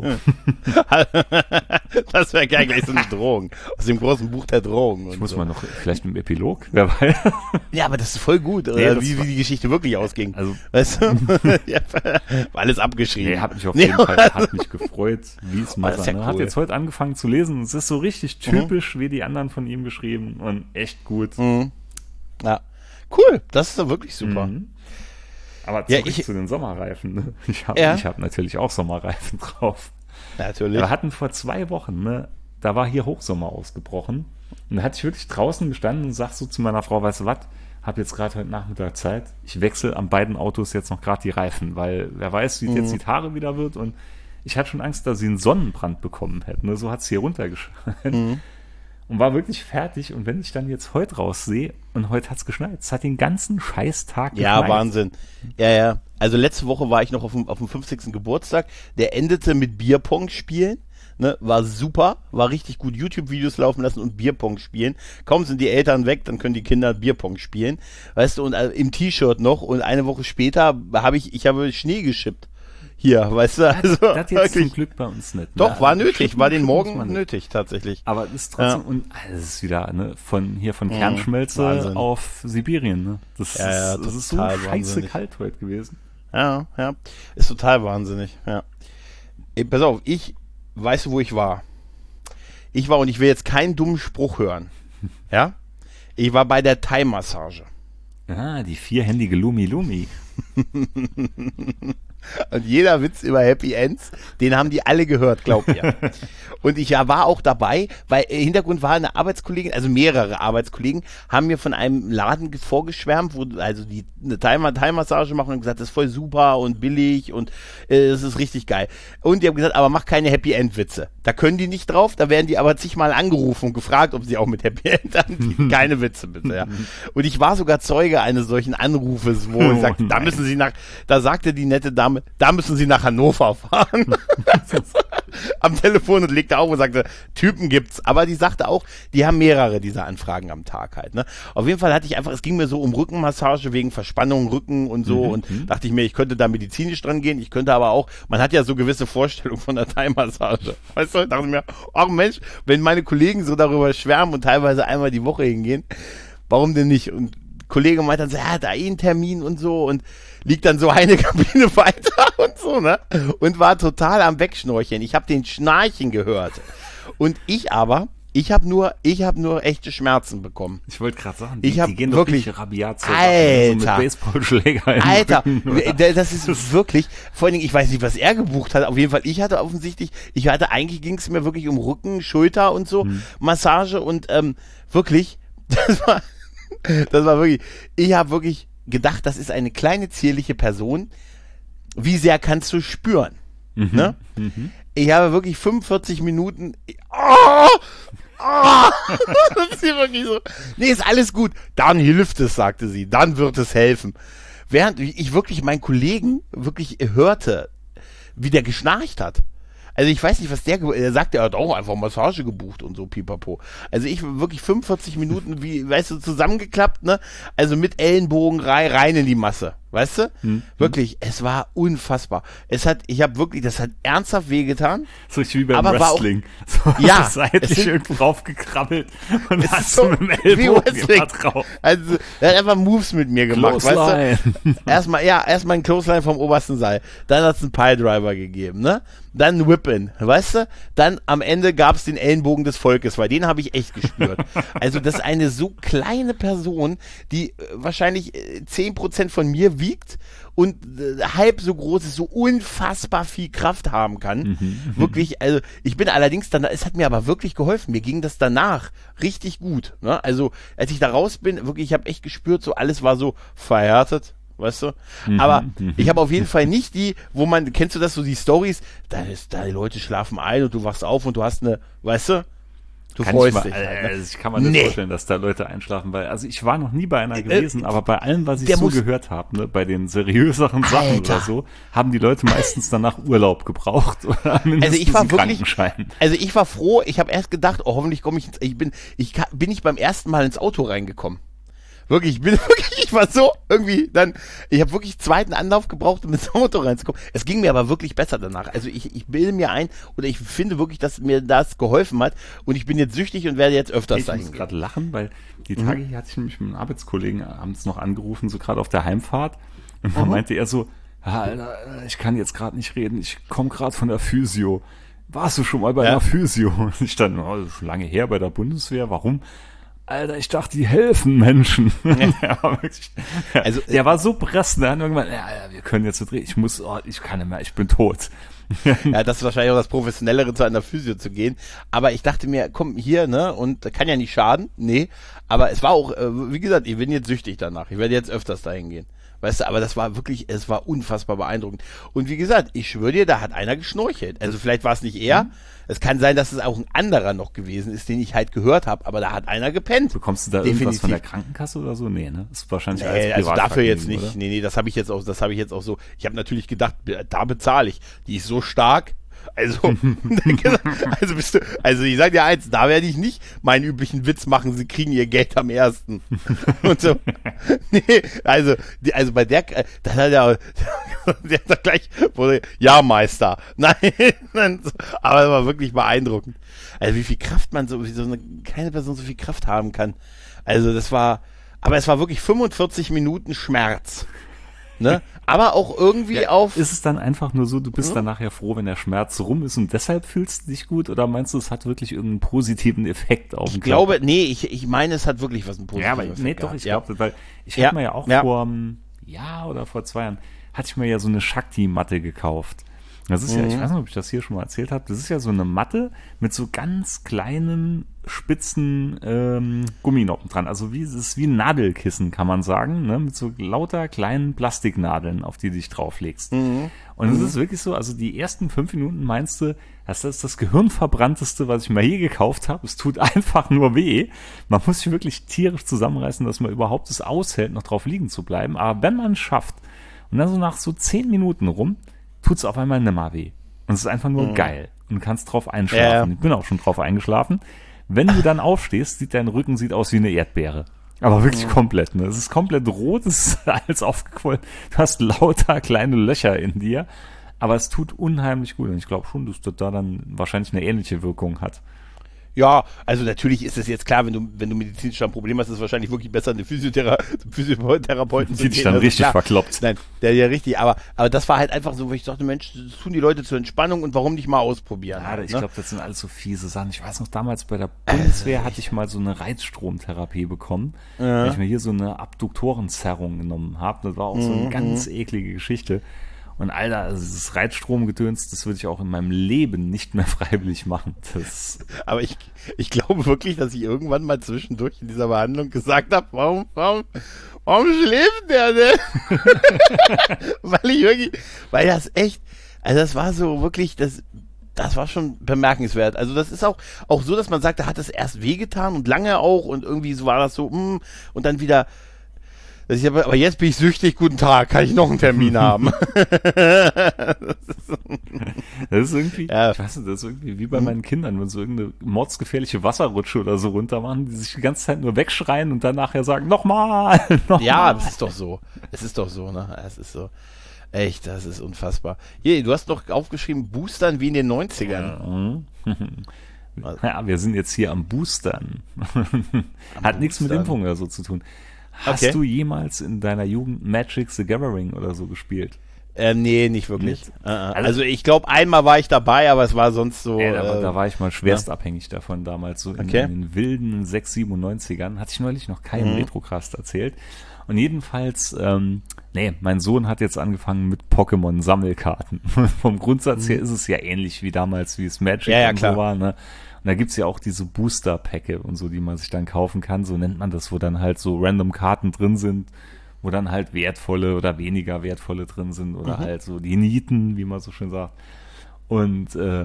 Das wäre geil, gleich so eine Drohung. Aus dem großen Buch der Drogen. Ich und muss so. mal noch, vielleicht im Epilog, wer weiß. Ja, aber das ist voll gut, oder? Nee, das wie, war- wie die Geschichte wirklich ausging. Also, Weißt du? Ja, war alles abgeschrieben. nee, hat mich auf Nee, jeden Fall, hat mich gefreut, wie es das mal ist ja ne? Hat cool. jetzt heute angefangen zu lesen. Es ist so richtig typisch, wie die anderen von ihm geschrieben und echt gut. Mhm. Ja. Cool, das ist doch wirklich super. Mhm. Aber Ja, zurück ich- zu den Sommerreifen. Ne? Ich habe Ja. ich hab natürlich auch Sommerreifen drauf. Natürlich. Wir hatten vor zwei Wochen, ne, da war hier Hochsommer ausgebrochen. Und da hatte ich wirklich draußen gestanden und sag so zu meiner Frau, weißt du was, hab jetzt gerade heute Nachmittag Zeit. Ich wechsle an beiden Autos jetzt noch gerade die Reifen, weil wer weiß, wie jetzt die Tage wieder wird. Und ich hatte schon Angst, dass sie einen Sonnenbrand bekommen hätten. Ne? So hat's hier runtergeschneit. Und war wirklich fertig. Und wenn ich dann jetzt heute raussehe und heute hat's geschneit, es hat den ganzen Scheißtag Ja, geschneit. Wahnsinn. Ja, ja. Also letzte Woche war ich noch auf dem, auf dem fünfzigsten Geburtstag. Der endete mit Bierpong spielen. Ne, war super, war richtig gut. YouTube-Videos laufen lassen und Bierpong spielen. Kaum sind die Eltern weg, dann können die Kinder Bierpong spielen. Weißt du, und äh, im T-Shirt noch. Und eine Woche später habe ich, ich habe Schnee geschippt. Hier, weißt du, also Das hat jetzt zum wirklich. Glück bei uns nicht. Doch, Ne? war Also nötig, Schippen- war den Schippen muss man Morgen nicht. nötig, tatsächlich. Aber es ist trotzdem, Ja. und es ist wieder, ne, von hier von Kernschmelze Wahnsinn. auf Sibirien, ne? Das, Ja, ja, ist, das ist so total scheiße wahnsinnig. kalt heute gewesen. Ja, ja. Ist total wahnsinnig, ja. Ey, pass auf, ich, weißt du, wo ich war? Ich war, und ich will jetzt keinen dummen Spruch hören. Ja? Ich war bei der Thai-Massage. Ah, die vierhändige Lumi Lumi. Und jeder Witz über Happy Ends, den haben die alle gehört, glaub mir. Und ich ja, war auch dabei, weil äh, Hintergrund war eine Arbeitskollegin, also mehrere Arbeitskollegen, haben mir von einem Laden ge- vorgeschwärmt, wo also die eine Thai- Thai-Massage machen und gesagt, das ist voll super und billig und äh, es ist richtig geil. Und die haben gesagt, aber mach keine Happy End Witze. Da können die nicht drauf, da werden die aber zigmal angerufen und gefragt, ob sie auch mit Happy End anbieten. Keine Witze bitte, ja. Und ich war sogar Zeuge eines solchen Anrufes, wo ich Oh sagte, da nein. müssen sie nach, da sagte die nette Dame, da müssen sie nach Hannover fahren. Am Telefon und legte auf und sagte, Typen gibt's. Aber die sagte auch, die haben mehrere dieser Anfragen am Tag halt. Ne? Auf jeden Fall hatte ich einfach, es ging mir so um Rückenmassage wegen Verspannung, Rücken und so. Mhm, und mhm. dachte ich mir, ich könnte da medizinisch dran gehen. Ich könnte aber auch, man hat ja so gewisse Vorstellungen von der Thai-Massage. Weißt du, dachte ich mir, ach Mensch, wenn meine Kollegen so darüber schwärmen und teilweise einmal die Woche hingehen, warum denn nicht? Und Kollege meint dann so, ja, da eh einen Termin und so und liegt dann so eine Kabine weiter und so, ne? Und war total am Wegschnorcheln. Ich habe den Schnarchen gehört. Und ich aber, ich habe nur, ich habe nur echte Schmerzen bekommen. Ich wollte gerade sagen, die, Ich hab die gehen wirklich- doch richtig rabiat zur Sache, ne? So mit Alter. Baseballschläger im Alter, Rücken, oder? w- das ist wirklich, vor allen Dingen, ich weiß nicht, was er gebucht hat, auf jeden Fall, ich hatte offensichtlich, ich hatte, eigentlich ging es mir wirklich um Rücken, Schulter und so, Massage und ähm, wirklich, das war, das war wirklich, ich habe wirklich gedacht, das ist eine kleine, zierliche Person, wie sehr kannst du spüren, ne? Ich habe wirklich fünfundvierzig Minuten, oh, oh, das ist hier wirklich so, nee, ist alles gut, dann hilft es, sagte sie, dann wird es helfen. Während ich wirklich meinen Kollegen wirklich hörte, wie der geschnarcht hat. Also ich weiß nicht, was der, ge- er sagte, er hat auch einfach Massage gebucht und so, pipapo. Also ich wirklich fünfundvierzig Minuten, wie, weißt du, zusammengeklappt, ne? Also mit Ellenbogen rein, rein in die Masse, weißt du? Hm. Wirklich, es war unfassbar. Es hat, ich habe wirklich, das hat ernsthaft wehgetan. So richtig wie beim Aber war auch- Wrestling. So Ja, es seitlich sind- irgendwo raufgekrabbelt und Es hast ist so du mit dem wie Ellbogen Wrestling. immer drauf. Also, er hat einfach Moves mit mir gemacht, weißt Clothesline. du? Erstmal, ja, erstmal ein Clothesline vom obersten Seil. Dann hat es einen Piledriver gegeben, ne? Dann ein Whip-In, weißt du? Dann am Ende gab es den Ellenbogen des Volkes, weil den habe ich echt gespürt. Also, das ist eine so kleine Person, die äh, wahrscheinlich äh, zehn Prozent von mir wiegt und äh, halb so groß ist, so unfassbar viel Kraft haben kann. Wirklich, also ich bin allerdings dann, es hat mir aber wirklich geholfen. Mir ging das danach richtig gut. Ne? Also als ich da raus bin, wirklich, ich habe echt gespürt, so alles war so verhärtet. Weißt du? Aber ich habe auf jeden Fall nicht die, wo man, kennst du das so, die Stories, da ist, da die Leute schlafen ein und du wachst auf und du hast eine, weißt du? Du Kann ich, freust mal, dich. Halt, ne? also ich kann mir nicht Nee. vorstellen, dass da Leute einschlafen, weil, also ich war noch nie bei einer gewesen, aber bei allem, was ich der so muss- gehört habe, ne, bei den seriöseren Sachen Alter. oder so, haben die Leute meistens danach Urlaub gebraucht oder mindestens Also ich war einen wirklich, Krankenschein. also ich war froh, ich habe erst gedacht, oh, hoffentlich komme ich ins, ich bin, ich ka- bin nicht beim ersten Mal ins Auto reingekommen. Wirklich, ich bin wirklich, ich war so irgendwie dann, ich habe wirklich zweiten Anlauf gebraucht, um ins Auto reinzukommen. Es ging mir aber wirklich besser danach. Also ich, ich bilde mir ein, oder ich finde wirklich, dass mir das geholfen hat und ich bin jetzt süchtig und werde jetzt öfters Ich dahin muss gehen. gerade lachen, weil die Tage hier hatte ich nämlich mit einem Arbeitskollegen abends noch angerufen, so gerade auf der Heimfahrt. Und da Mhm. meinte er so, ja, Alter, ich kann jetzt gerade nicht reden, ich komme gerade von der Physio. Warst du schon mal bei Ja. einer Physio? Und ich stand, oh, das ist schon lange her bei der Bundeswehr, warum? Alter, ich dachte, die helfen Menschen. Der war wirklich, Also, der war so pressend, der hat irgendwann, ja, ja, wir können jetzt nicht reden, ich muss, oh, ich kann nicht mehr, ich bin tot. Ja, das ist wahrscheinlich auch das Professionellere, zu einer Physio zu gehen. Aber ich dachte mir, komm, hier, ne, und kann ja nicht schaden. Nee, aber es war auch, äh, wie gesagt, ich bin jetzt süchtig danach. Ich werde jetzt öfters dahin gehen. Weißt du, aber das war wirklich, es war unfassbar beeindruckend. Und wie gesagt, ich schwöre dir, da hat einer geschnorchelt. Also vielleicht war es nicht er. Mhm. Es kann sein, dass es auch ein anderer noch gewesen ist, den ich halt gehört habe, aber da hat einer gepennt. Bekommst du da Definitiv. irgendwas von der Krankenkasse oder so? Nee, ne? Das ist wahrscheinlich Nee, als also dafür jetzt nicht. Oder? Nee, nee, das habe ich jetzt auch, das habe ich jetzt auch so. Ich habe natürlich gedacht, da bezahle ich. Die ist so stark. Also, also bist du, also ich sag dir eins, da werde ich nicht meinen üblichen Witz machen, sie kriegen ihr Geld am ersten. Und so. Nee, also, die, also bei der, das hat ja, der hat gleich, wurde, ja, Meister. Nein, nein, aber das war wirklich beeindruckend. Also wie viel Kraft man so, wie so eine kleine Person so viel Kraft haben kann. Also das war, aber es war wirklich fünfundvierzig Minuten Schmerz. Ne? Aber auch irgendwie ja, auf. Ist es dann einfach nur so, du bist hm? dann nachher froh, wenn der Schmerz rum ist und deshalb fühlst du dich gut, oder meinst du, es hat wirklich irgendeinen positiven Effekt auf den Ich Körper? glaube, nee, ich, ich meine, es hat wirklich was einen positiven Ja, aber Effekt nee, doch, gehabt. ich Ja. glaube, weil ich Ja. hatte mir ja auch Ja. vor einem Jahr oder vor zwei Jahren, hatte ich mir ja so eine Shakti-Matte gekauft. Das ist Mhm. ja, ich weiß nicht, ob ich das hier schon mal erzählt habe, das ist ja so eine Matte mit so ganz kleinen, spitzen ähm, Gumminoppen dran. Also wie, es ist wie ein Nadelkissen, kann man sagen, ne? Mit so lauter kleinen Plastiknadeln, auf die du dich drauflegst. Mhm. Und es ist wirklich so, also die ersten fünf Minuten meinst du, das ist das Gehirnverbrannteste, was ich mal je gekauft habe. Es tut einfach nur weh. Man muss sich wirklich tierisch zusammenreißen, dass man überhaupt es aushält, noch drauf liegen zu bleiben. Aber wenn man es schafft, und dann so nach so zehn Minuten rum, tut es auf einmal nimmer weh. Und es ist einfach nur mhm. geil. Und du kannst drauf einschlafen. Ja. Ich bin auch schon drauf eingeschlafen. Wenn du dann aufstehst, sieht dein Rücken sieht aus wie eine Erdbeere. Aber wirklich mhm. komplett. Ne? Es ist komplett rot, es ist alles aufgequollen. Du hast lauter kleine Löcher in dir. Aber es tut unheimlich gut. Und ich glaube schon, dass das da dann wahrscheinlich eine ähnliche Wirkung hat. Ja, also natürlich ist es jetzt klar, wenn du, wenn du medizinisch ein Problem hast, ist es wahrscheinlich wirklich besser, eine Physiothera- Physiotherapeuten zu Die dich gehen. dann Das ist richtig klar. verkloppt. Nein, der ja richtig, aber, aber das war halt einfach so, wo ich dachte, Mensch, das tun die Leute zur Entspannung und warum nicht mal ausprobieren? Ja, ich ne? glaube, das sind alles so fiese Sachen. Ich weiß noch, damals bei der Bundeswehr hatte ich mal so eine Reizstromtherapie bekommen, Ja. weil ich mir hier so eine Abduktorenzerrung genommen habe. Das war auch so eine Mhm. ganz eklige Geschichte. Und Alter, also das Reizstromgedöns, das würde ich auch in meinem Leben nicht mehr freiwillig machen. Das Aber ich, ich glaube wirklich, dass ich irgendwann mal zwischendurch in dieser Behandlung gesagt habe, warum, warum, warum schläft der denn? weil ich wirklich, weil das echt, also das war so wirklich, das, das war schon bemerkenswert. Also das ist auch, auch so, dass man sagt, da hat es erst wehgetan und lange auch und irgendwie so war das so, mm, und dann wieder, dass ich aber, aber jetzt bin ich süchtig, guten Tag, kann ich noch einen Termin haben? Das ist irgendwie, Ja. ich weiß nicht, das ist irgendwie wie bei meinen Kindern, wenn so irgendeine mordsgefährliche Wasserrutsche oder so runter machen, die sich die ganze Zeit nur wegschreien und dann nachher sagen, nochmal, nochmal. Ja, das ist doch so. Es ist doch so, ne? Es ist so. Echt, das ist unfassbar. Hier, du hast noch aufgeschrieben, Boostern wie in den neunzigern. Ja, ja, wir sind jetzt hier am Boostern. Hat nichts mit Boostern. Impfung oder so zu tun. Hast Okay. du jemals in deiner Jugend Magic the Gathering oder so gespielt? Äh, nee, nicht wirklich. Nicht? Äh, äh. Also ich glaube, einmal war ich dabei, aber es war sonst so. Ja, da, äh, da war ich mal schwerst abhängig davon damals, so in, Okay. in den wilden sechs, siebenundneunzigern. Hatte ich neulich noch keinen Mhm. Retrocast erzählt. Und jedenfalls, ähm, nee, mein Sohn hat jetzt angefangen mit Pokémon-Sammelkarten. Vom Grundsatz her ist es ja ähnlich wie damals, wie es Magic Ja, ja, und klar. so war, ne? Und da gibt's ja auch diese Booster-Päcke und so, die man sich dann kaufen kann, so nennt man das, wo dann halt so random Karten drin sind, wo dann halt wertvolle oder weniger wertvolle drin sind oder Mhm. halt so die Nieten, wie man so schön sagt. Und äh,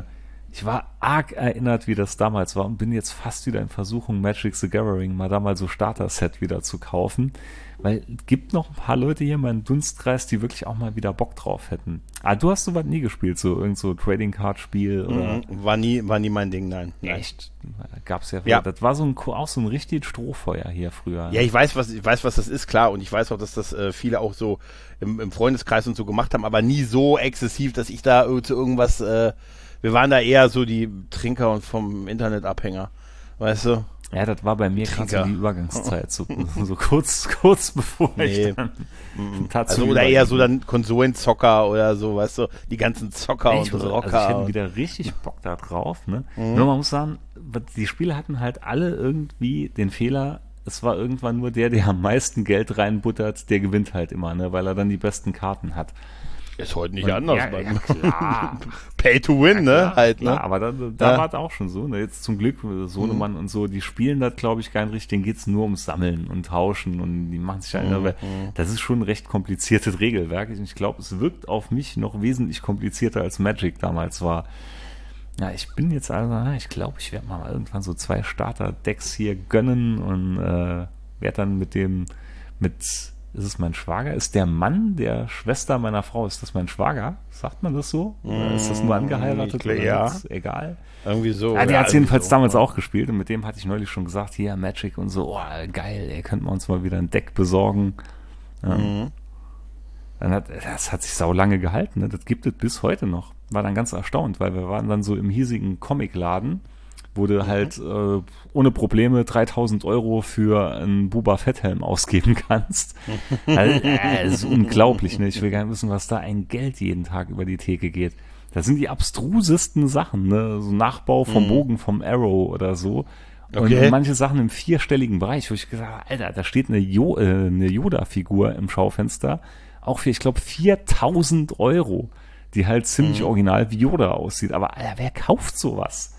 Ich war arg erinnert, wie das damals war und bin jetzt fast wieder in Versuchung, Magic the Gathering mal da mal so Starter-Set wieder zu kaufen, weil es gibt noch ein paar Leute hier in meinem Dunstkreis, die wirklich auch mal wieder Bock drauf hätten. Ah, du hast sowas nie gespielt, so irgend so Trading-Card-Spiel oder? Mhm, war nie, war nie mein Ding, nein. nein. Echt? Gab's ja, ja. Das war so ein, auch so ein richtig Strohfeuer hier früher. Ja, ich weiß, was, ich weiß, was das ist, klar, und ich weiß auch, dass das äh, viele auch so im, im Freundeskreis und so gemacht haben, aber nie so exzessiv, dass ich da zu irgendwas, äh, wir waren da eher so die Trinker und vom Internetabhänger, weißt du? Ja, das war bei mir gerade so die Übergangszeit, so, so kurz, kurz bevor nee. ich dann also oder eher so dann Konsolenzocker oder so, weißt du, die ganzen Zocker nee, und also, Rocker. Also ich hätte wieder richtig Bock da drauf, ne? Mhm. Nur man muss sagen, die Spiele hatten halt alle irgendwie den Fehler, es war irgendwann nur der, der am meisten Geld reinbuttert, der gewinnt halt immer, ne? Weil er dann die besten Karten hat. Ist heute nicht und, anders. Ja, ja, klar. Pay to win, ja, klar, ne? Halt, klar, ne? aber da, da ja. war es auch schon so. Ne? Jetzt zum Glück, Sohnemann mhm. und so, die spielen das, glaube ich, gar nicht richtig. Denen geht es nur ums Sammeln und Tauschen und die machen sich halt, mhm. aber das ist schon ein recht kompliziertes Regelwerk. Ich glaube, es wirkt auf mich noch wesentlich komplizierter als Magic damals war. Ja, ich bin jetzt also, ich glaube, ich werde mal irgendwann so zwei Starter-Decks hier gönnen und äh, werde dann mit dem, mit ist es mein Schwager? Ist der Mann der Schwester meiner Frau, ist das mein Schwager? Sagt man das so? Oder ist das nur angeheiratet? Mmh, ja. Ist egal. Irgendwie so. Ja, der ja, hat es jedenfalls so, damals ja. auch gespielt und mit dem hatte ich neulich schon gesagt, hier Magic und so, oh, geil, ey, könnten wir uns mal wieder ein Deck besorgen. Ja. Mhm. Dann hat, das hat sich sau lange gehalten, ne? Das gibt es bis heute noch. War dann ganz erstaunt, weil wir waren dann so im hiesigen Comicladen, wo du halt äh, ohne Probleme dreitausend Euro für einen Boba Fetthelm ausgeben kannst. Also, äh, das ist unglaublich, ne? Ich will gar nicht wissen, was da ein Geld jeden Tag über die Theke geht. Das sind die abstrusesten Sachen, ne? So Nachbau vom mhm. Bogen vom Arrow oder so. Okay. Und manche Sachen im vierstelligen Bereich, wo ich gesagt habe, Alter, da steht eine, jo- äh, eine Yoda-Figur im Schaufenster, auch für, ich glaube, viertausend Euro, die halt ziemlich mhm. original wie Yoda aussieht. Aber Alter, wer kauft sowas?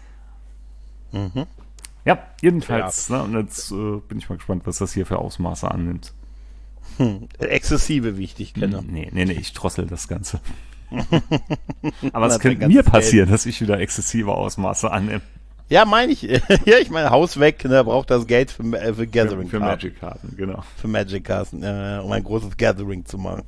Mhm. Ja, jedenfalls. Ja. Ne, und jetzt äh, bin ich mal gespannt, was das hier für Ausmaße annimmt. Hm. Exzessive, wie ich dich kenne. Nee, nee, nee, ich drossel das Ganze. Aber es könnte mir passieren, Geld. Dass ich wieder exzessive Ausmaße annehme. Ja, meine ich. Ja, ich meine, Haus weg, ne, braucht das Geld für, äh, für Gathering-Karten. Für, für Magic-Karten, genau. Für Magic-Karten, äh, um ein großes Gathering zu machen.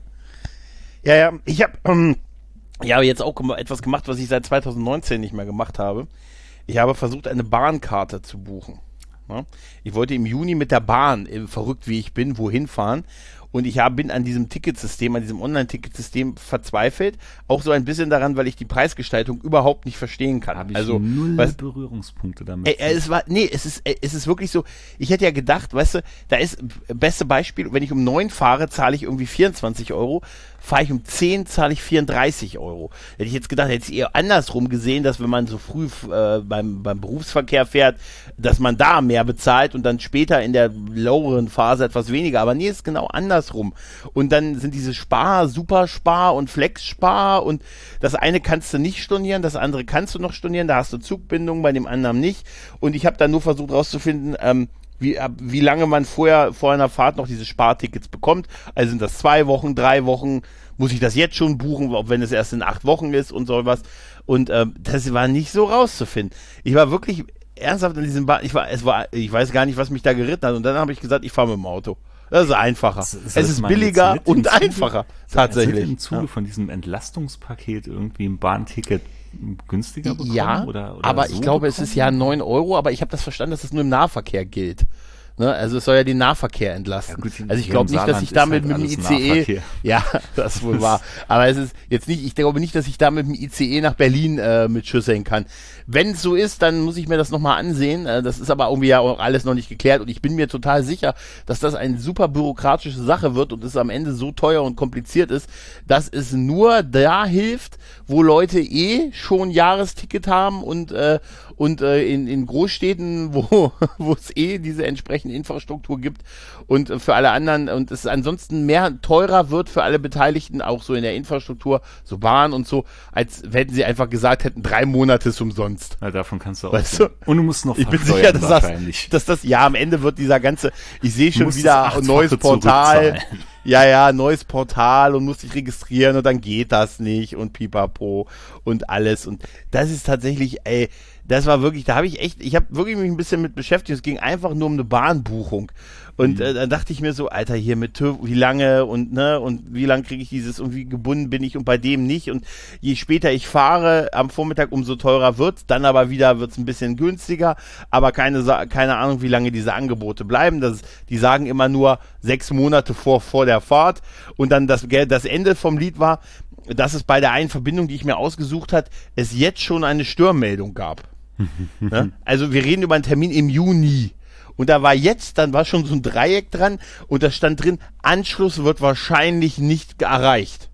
Ja, ja, ich habe ähm, ja, jetzt auch etwas gemacht, was ich seit zwanzig neunzehn nicht mehr gemacht habe. Ich habe versucht, eine Bahnkarte zu buchen. Ja? Ich wollte im Juni mit der Bahn, äh, verrückt wie ich bin, wohin fahren. Und ich hab, bin an diesem Ticketsystem, an diesem Online-Ticketsystem verzweifelt. Auch so ein bisschen daran, weil ich die Preisgestaltung überhaupt nicht verstehen kann. Habe ich also null was, Berührungspunkte damit. Äh, äh, es war, nee, es ist, äh, es ist wirklich so, ich hätte ja gedacht, weißt du, da ist, beste Beispiel, wenn ich um neun fahre, zahle ich irgendwie vierundzwanzig Euro. Fahre ich um zehn, zahle ich vierunddreißig Euro. Hätte ich jetzt gedacht, hätte ich eher andersrum gesehen, dass wenn man so früh äh, beim, beim Berufsverkehr fährt, dass man da mehr bezahlt und dann später in der loweren Phase etwas weniger. Aber nee, ist genau andersrum. Und dann sind diese Spar, Superspar und Flexspar und das eine kannst du nicht stornieren, das andere kannst du noch stornieren, da hast du Zugbindung, bei dem anderen nicht. Und ich habe dann nur versucht rauszufinden, ähm, Wie, wie lange man vorher vor einer Fahrt noch diese Spartickets bekommt. Also sind das zwei Wochen, drei Wochen, muss ich das jetzt schon buchen, auch wenn es erst in acht Wochen ist und so was. Und ähm, das war nicht so rauszufinden. Ich war wirklich ernsthaft in diesem Bahn, ich war, es war, ich weiß gar nicht, was mich da geritten hat. Und dann habe ich gesagt, ich fahre mit dem Auto. Das ist einfacher. Das, das es ist billiger und Zuge, einfacher. Tatsächlich. Im Zuge ja. von diesem Entlastungspaket irgendwie ein Bahnticket günstiger bekommen? Ja, oder, oder aber so ich glaube, bekommen? es ist ja neun Euro, aber ich habe das verstanden, dass es nur im Nahverkehr gilt. Ne? Also es soll ja den Nahverkehr entlasten. Ja, gut, also ich glaube nicht, dass ich damit halt mit dem I C E, ja, das ist wohl wahr, aber es ist jetzt nicht, ich glaube nicht, dass ich da mit dem I C E nach Berlin äh, mit schüsseln kann. Wenn es so ist, dann muss ich mir das nochmal ansehen. Äh, das ist aber irgendwie ja auch alles noch nicht geklärt und ich bin mir total sicher, dass das eine super bürokratische Sache wird und es am Ende so teuer und kompliziert ist, dass es nur da hilft, wo Leute eh schon Jahresticket haben und äh, und äh, in, in Großstädten, wo wo es eh diese entsprechende Infrastruktur gibt und äh, für alle anderen und es ansonsten mehr teurer wird für alle Beteiligten, auch so in der Infrastruktur, so Bahn und so, als wenn sie einfach gesagt hätten, drei Monate ist umsonst. Ja, davon kannst du auch. Weißt du? Und du musst noch ich bin sicher, dass das, dass das, ja, am Ende wird dieser ganze, ich sehe schon wieder ein neues Portal. ja, ja, neues Portal und musst dich registrieren und dann geht das nicht und pipapo und alles. Und das ist tatsächlich, ey, das war wirklich, da habe ich echt, ich habe wirklich mich ein bisschen mit beschäftigt. Es ging einfach nur um eine Bahnbuchung. Und mhm. äh, dann dachte ich mir so, Alter, hier mit TÜV, wie lange und ne, und wie lange kriege ich dieses und wie gebunden bin ich und bei dem nicht. Und je später ich fahre am Vormittag, umso teurer wird's. Dann aber wieder wird's ein bisschen günstiger. Aber keine, keine Ahnung, wie lange diese Angebote bleiben. Das, die sagen immer nur sechs Monate vor, vor der Fahrt. Und dann das, das Ende vom Lied war, dass es bei der einen Verbindung, die ich mir ausgesucht hat, es jetzt schon eine Störmeldung gab. Ne? Also wir reden über einen Termin im Juni. Und da war jetzt, dann war schon so ein Dreieck dran und da stand drin, Anschluss wird wahrscheinlich nicht erreicht.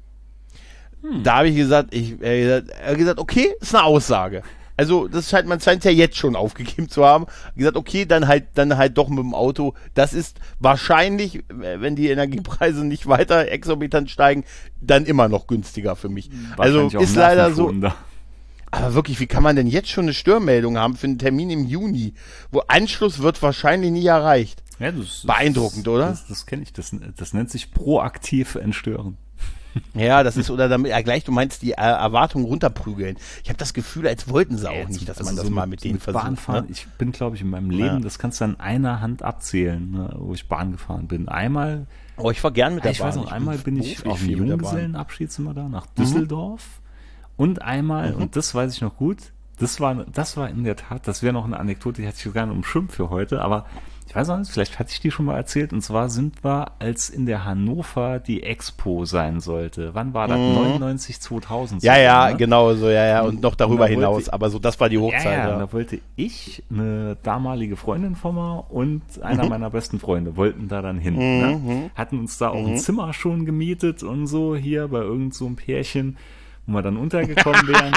Hm. Da habe ich gesagt, ich äh, er hat gesagt, okay, ist eine Aussage. Also das scheint man scheint ja jetzt schon aufgegeben zu haben. Gesagt, okay, dann halt dann halt doch mit dem Auto. Das ist wahrscheinlich, wenn die Energiepreise nicht weiter exorbitant steigen, dann immer noch günstiger für mich. Also ist leider so. Aber wirklich, wie kann man denn jetzt schon eine Störmeldung haben für einen Termin im Juni, wo Anschluss wird wahrscheinlich nie erreicht? Ja, das, beeindruckend, das, oder? Das, das kenne ich. Das, das nennt sich proaktiv entstören. Ja, das ist, oder damit, ja gleich, du meinst die äh, Erwartungen runterprügeln. Ich habe das Gefühl, als wollten sie auch ja, nicht, dass also man das so mal mit, mit denen mit versucht. Bahnfahren, Ne? Ich bin, glaube ich, in meinem Leben, ja. das kannst du an einer Hand abzählen, ne, wo ich Bahn gefahren bin. Einmal, oh, ich fahr gern mit der ich Bahn. weiß noch, ich einmal bin ich auf dem Junggesellenabschiedszimmer da nach Düsseldorf mhm. und einmal, mhm. und das weiß ich noch gut, das war, das war in der Tat, das wäre noch eine Anekdote, die hatte ich gerne umschirmt für heute, aber ich weiß auch nicht, vielleicht hatte ich die schon mal erzählt, und zwar sind wir, als in der Hannover die Expo sein sollte. Wann war das? Mhm. neunundneunzig, zweitausend. Ja, so, ja, ne? genau so, ja, ja, und noch darüber und hinaus, wollte, aber so, das war die Hochzeit. Ja, ja, ja. da wollte ich, eine damalige Freundin von mir und einer mhm. meiner besten Freunde wollten da dann hin. Mhm. Ne? Hatten uns da auch mhm. ein Zimmer schon gemietet und so, hier bei irgend so einem Pärchen, wo wir dann untergekommen wären.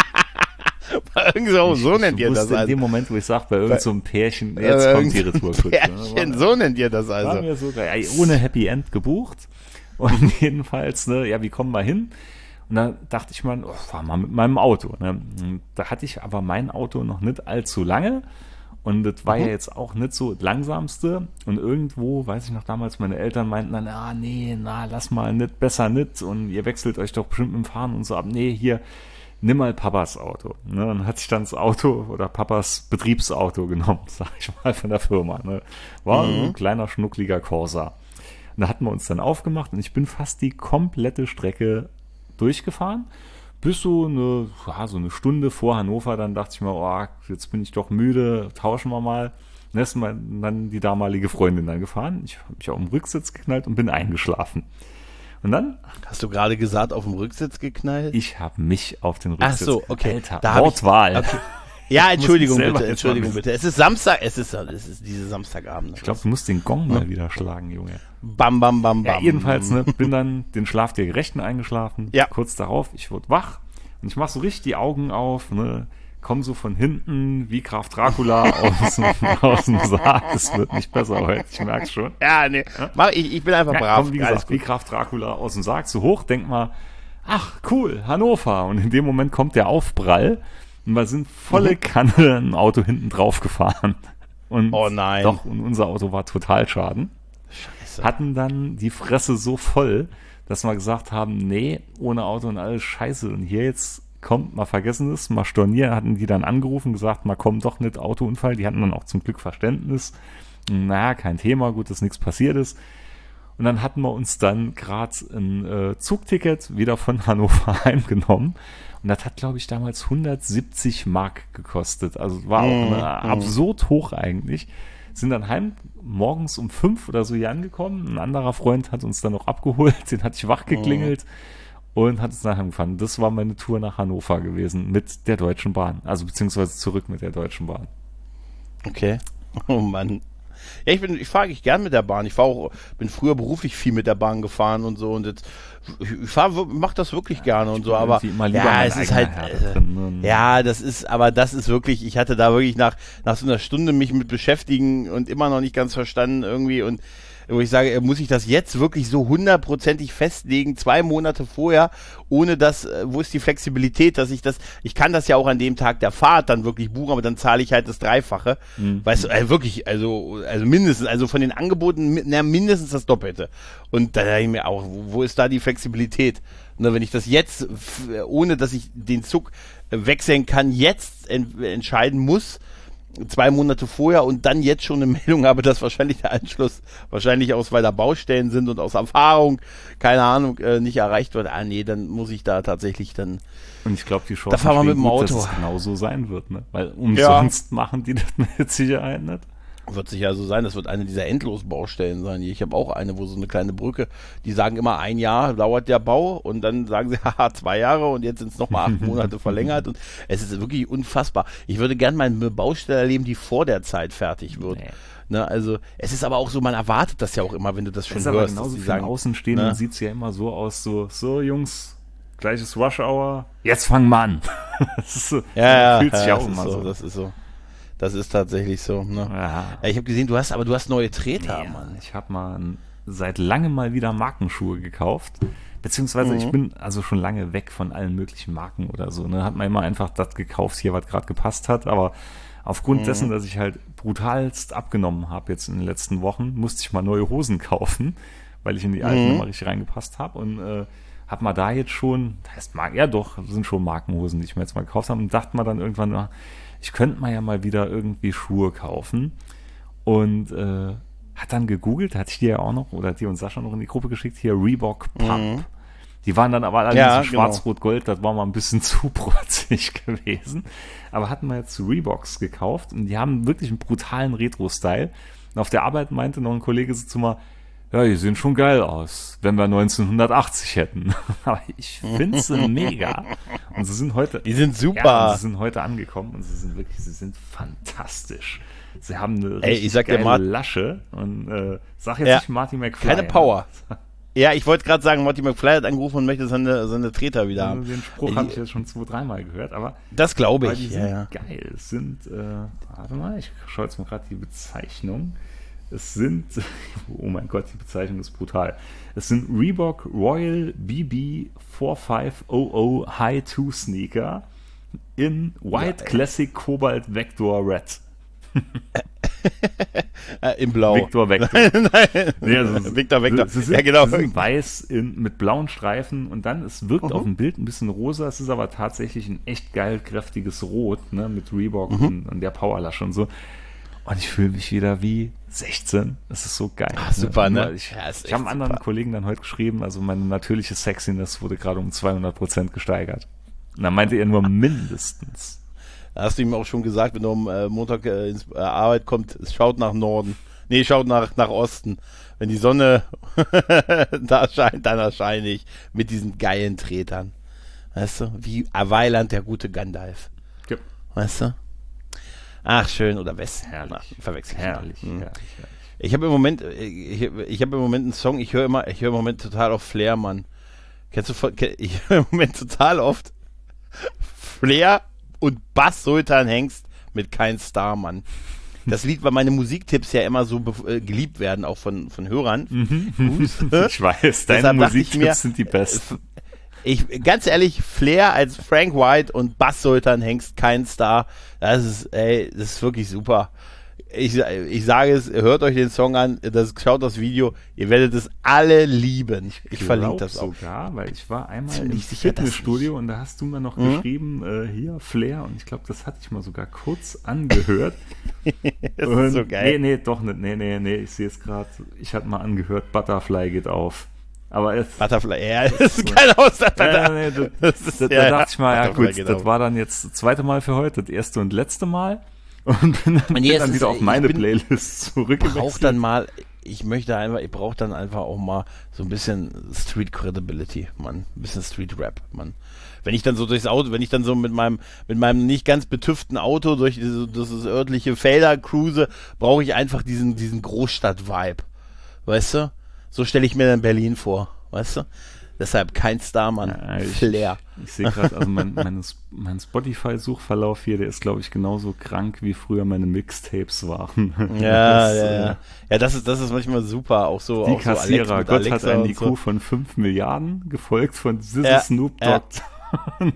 so, so ich, nennt ich ihr das also. In dem Moment, wo ich sage, bei irgend so einem Pärchen, jetzt äh, kommt die Retourkutsche. Pärchen, ne? So nennt ihr das also. Waren wir sogar, ja, ohne Happy End gebucht. Und jedenfalls, ne, ja, wie kommen wir hin? Und dann dachte ich mal, oh, fahr mal mit meinem Auto. Ne? Und da hatte ich aber mein Auto noch nicht allzu lange. Und das war mhm. ja jetzt auch nicht so das langsamste. Und irgendwo, weiß ich noch damals, meine Eltern meinten dann, ah, nee, na, lass mal nicht, besser nicht. Und ihr wechselt euch doch bestimmt mit dem Fahren und so ab. Nee, hier, nimm mal Papas Auto. Ne? Dann hatte ich dann das Auto oder Papas Betriebsauto genommen, sag ich mal, von der Firma. Ne? War mhm. ein kleiner, schnuckliger Corsa. Und da hatten wir uns dann aufgemacht und ich bin fast die komplette Strecke durchgefahren. Bis so eine, ja, so eine Stunde vor Hannover, dann dachte ich mir, oh, jetzt bin ich doch müde, tauschen wir mal. Dann ist dann die damalige Freundin dann gefahren. Ich habe mich auf den Rücksitz geknallt und bin eingeschlafen. Und dann? Hast du gerade gesagt, auf dem Rücksitz geknallt? Ich habe mich auf den Rücksitz geknallt. Ach so, okay. Alter, da Wortwahl. Ich, okay. Ja, Entschuldigung bitte, Entschuldigung bitte. Es ist Samstag, es ist, es ist diese Samstagabend. Ich glaube, du musst den Gong mal wieder schlagen, Junge. Bam, bam, bam, bam. Ja, jedenfalls, ne, bin dann den Schlaf der Gerechten eingeschlafen. Ja. Kurz darauf, ich wurde wach und ich mach so richtig die Augen auf, ne, komm so von hinten wie Graf Dracula aus, aus dem Sarg. Das wird nicht besser heute, ich merk's schon. Ja, nee, mach, ich, ich bin einfach ja, brav. Komm, wie gesagt, wie Graf Dracula aus dem Sarg, so hoch, denk mal, ach, cool, Hannover. Und in dem Moment kommt der Aufprall und wir sind volle Kanne ein Auto hinten drauf gefahren. Und oh nein. Doch, und unser Auto war Totalschaden. Scheiße. Hatten dann die Fresse so voll, dass wir gesagt haben, nee, ohne Auto und alles scheiße. Und hier jetzt kommt, mal vergessen es, mal stornieren, hatten die dann angerufen, gesagt, mal komm doch nicht, Autounfall. Die hatten dann auch zum Glück Verständnis. Naja, kein Thema, gut, dass nichts passiert ist. Und dann hatten wir uns dann gerade ein äh, Zugticket wieder von Hannover heimgenommen. Und das hat, glaube ich, damals hundertsiebzig Mark gekostet. Also war auch eine, mm, absurd hoch eigentlich. Sind dann heim morgens um fünf oder so hier angekommen. Ein anderer Freund hat uns dann noch abgeholt. Den hatte ich wach geklingelt mm. und hat uns nach Hause gefahren. Das war meine Tour nach Hannover gewesen mit der Deutschen Bahn. Also beziehungsweise zurück mit der Deutschen Bahn. Okay. Oh Mann. Ja, ich bin, ich fahre eigentlich gern mit der Bahn. Ich fahre auch, bin früher beruflich viel mit der Bahn gefahren und so und jetzt, ich fahre, mach das wirklich gerne und so, aber ja, es ist halt, äh, drin, ne? Ja, das ist, aber das ist wirklich, ich hatte da wirklich nach, nach so einer Stunde mich mit beschäftigen und immer noch nicht ganz verstanden irgendwie und wo ich sage, muss ich das jetzt wirklich so hundertprozentig festlegen, zwei Monate vorher, ohne dass, wo ist die Flexibilität, dass ich das, ich kann das ja auch an dem Tag der Fahrt dann wirklich buchen, aber dann zahle ich halt das Dreifache. Mhm. Weißt du, also wirklich, also, also mindestens, also von den Angeboten, na, mindestens das Doppelte. Und da denke ich mir auch, wo ist da die Flexibilität? Und wenn ich das jetzt, ohne dass ich den Zug wechseln kann, jetzt en- entscheiden muss, zwei Monate vorher und dann jetzt schon eine Meldung habe, dass wahrscheinlich der Anschluss wahrscheinlich aus, weil da Baustellen sind und aus Erfahrung, keine Ahnung, äh, nicht erreicht wird. Ah nee, dann muss ich da tatsächlich dann. Und ich glaube, die Chance, da fahren wir mit dem Auto, dass es genau so sein wird, ne? Weil umsonst ja. machen die das mit Sicherheit nicht. Wird sicher so sein, das wird eine dieser Endlosbaustellen sein. Ich habe auch eine, wo so eine kleine Brücke, die sagen immer, ein Jahr dauert der Bau und dann sagen sie, haha, zwei Jahre und jetzt sind es nochmal acht Monate verlängert und es ist wirklich unfassbar. Ich würde gerne mal eine Baustelle erleben, die vor der Zeit fertig wird. Nee. Ne, also es ist aber auch so, man erwartet das ja auch immer, wenn du das schon das hörst. Aber genauso dass die sagen, Außenstehenden ne? Sieht es ja immer so aus, so, so Jungs, gleiches Rush Hour, jetzt fangen wir an. Das ist so, ja, ja, fühlt sich ja, auch immer so, so. Das ist so. Das ist tatsächlich so. Ne? Ja. Ich habe gesehen, du hast, aber du hast neue Treter, nee, Mann. Ich habe mal seit langem mal wieder Markenschuhe gekauft. Beziehungsweise mhm. ich bin also schon lange weg von allen möglichen Marken oder so. Ne? Hat man immer einfach das gekauft hier, was gerade gepasst hat. Aber aufgrund mhm. dessen, dass ich halt brutalst abgenommen habe jetzt in den letzten Wochen, musste ich mal neue Hosen kaufen, weil ich in die alten mhm. immer richtig reingepasst habe. Und äh, hat man da jetzt schon, das heißt, ja doch, sind schon Markenhosen, die ich mir jetzt mal gekauft habe. Und dachte man dann irgendwann, na, ich könnte mal ja mal wieder irgendwie Schuhe kaufen und äh, hat dann gegoogelt, hatte ich dir ja auch noch, oder dir und Sascha noch in die Gruppe geschickt, hier Reebok Pump. Mhm. Die waren dann aber alle ja, so schwarz-rot-gold, das war mal ein bisschen zu protzig gewesen. Aber hatten wir jetzt Reeboks gekauft und die haben wirklich einen brutalen Retro-Style. Und auf der Arbeit meinte noch ein Kollege so zu mir, ja, die sehen schon geil aus, wenn wir neunzehnhundertachtzig hätten. Aber ich finde sie mega. Und sie sind heute. Die sind super. Ja, sie sind heute angekommen und sie sind wirklich, sie sind fantastisch. Sie haben eine Ey, ich sag geile dir Mart- Lasche und äh, sag jetzt ja, nicht Marty McFly. Keine Power. Ja, ich wollte gerade sagen, Marty McFly hat angerufen und möchte seine, seine Treter wieder haben. Den Spruch habe ich jetzt schon zwei, dreimal gehört, aber. Das glaube ich. Die ja, sind ja. geil. Es sind, äh, warte mal, ich schaue jetzt mal gerade die Bezeichnung. Es sind, oh mein Gott, die Bezeichnung ist brutal. Es sind Reebok Royal B B fünfundvierzig High zwei Sneaker in White ja, Classic Cobalt Vector Red. Im Blau. Victor Vector. Nein, nein. Nee, also Victor Vector. Sie sind, ja, genau. Sie sind weiß in, mit blauen Streifen und dann, es wirkt uh-huh. auf dem Bild ein bisschen rosa, es ist aber tatsächlich ein echt geil kräftiges Rot, ne, mit Reebok uh-huh. und, und der Powerlasche und so. Und ich fühle mich wieder wie sechzehn. Das ist so geil. Ach, super, ne? Ich, ja, ich habe einen anderen Kollegen dann heute geschrieben, also meine natürliche Sexiness wurde gerade um zweihundert Prozent gesteigert. Und dann meinte er nur mindestens. Da hast du ihm auch schon gesagt, wenn du am äh, Montag äh, ins äh, Arbeit kommt, es schaut nach Norden. Nee, schaut nach, nach Osten. Wenn die Sonne da erscheint, dann erscheine ich mit diesen geilen Tretern. Weißt du? Wie Weiland, der gute Gandalf. Ja. Weißt du? Ach, schön, oder West. Herrlich. Verwechselt. Herrlich, hm. herrlich, herrlich. Ich habe im Moment, ich, ich habe im Moment einen Song, ich höre immer, ich höre im Moment total auf Flair, Mann. Kennst du von, ich höre im Moment total oft Flair und Bass Sultan Hengst mit Kein Star, Mann. Das Lied, weil meine Musiktipps ja immer so be- äh, geliebt werden, auch von, von Hörern. Mhm. Ich weiß, deine Musiktipps sind die besten. Ich, ganz ehrlich, Flair als Frank White und Bass Sultan Hengst, Kein Star, das ist, ey, das ist wirklich super. Ich, ich sage es, hört euch den Song an, das, schaut das Video, ihr werdet es alle lieben. Ich, ich verlinke das auch. Sogar, weil ich war einmal Ziemlich im sicher, Fitnessstudio und da hast du mir noch mhm. geschrieben, äh, hier Flair, und ich glaube, das hatte ich mal sogar kurz angehört. Das und, ist so geil. Nee, nee, doch nicht, nee, nee, nee, ich sehe es gerade, ich hatte mal angehört, Butterfly geht auf. Aber jetzt, Butterfly, ja, das ist kein Aussatz. Ja, nee, das, das ist, da, ja, da dachte ich mal, ja gut, das war dann jetzt das zweite Mal für heute, das erste und letzte Mal. Und bin dann, bin dann wieder auf meine Playlist zurückgewechselt. Ich brauche dann mal, ich möchte einfach, ich brauche dann einfach auch mal so ein bisschen Street Credibility, Mann. Ein bisschen Street Rap, Mann. Wenn ich dann so durchs Auto, wenn ich dann so mit meinem, mit meinem nicht ganz betüften Auto durch diese, dieses örtliche Felder cruise, brauche ich einfach diesen, diesen Großstadt-Vibe. Weißt du? So stelle ich mir dann Berlin vor. Weißt du? Deshalb kein Starmann. Ja, ich, Flair. Ich, ich sehe gerade, also mein, mein, mein Spotify-Suchverlauf hier, der ist, glaube ich, genauso krank, wie früher meine Mixtapes waren. Ja, das, ja, äh, ja. Ja, das ist, das ist manchmal super. Auch so, die auch so Alex Kassierer, mit Gott Alexa hat einen und I Q so. von fünf Milliarden, gefolgt von Sissy Ja, Snoop ja. Dogg. Ja,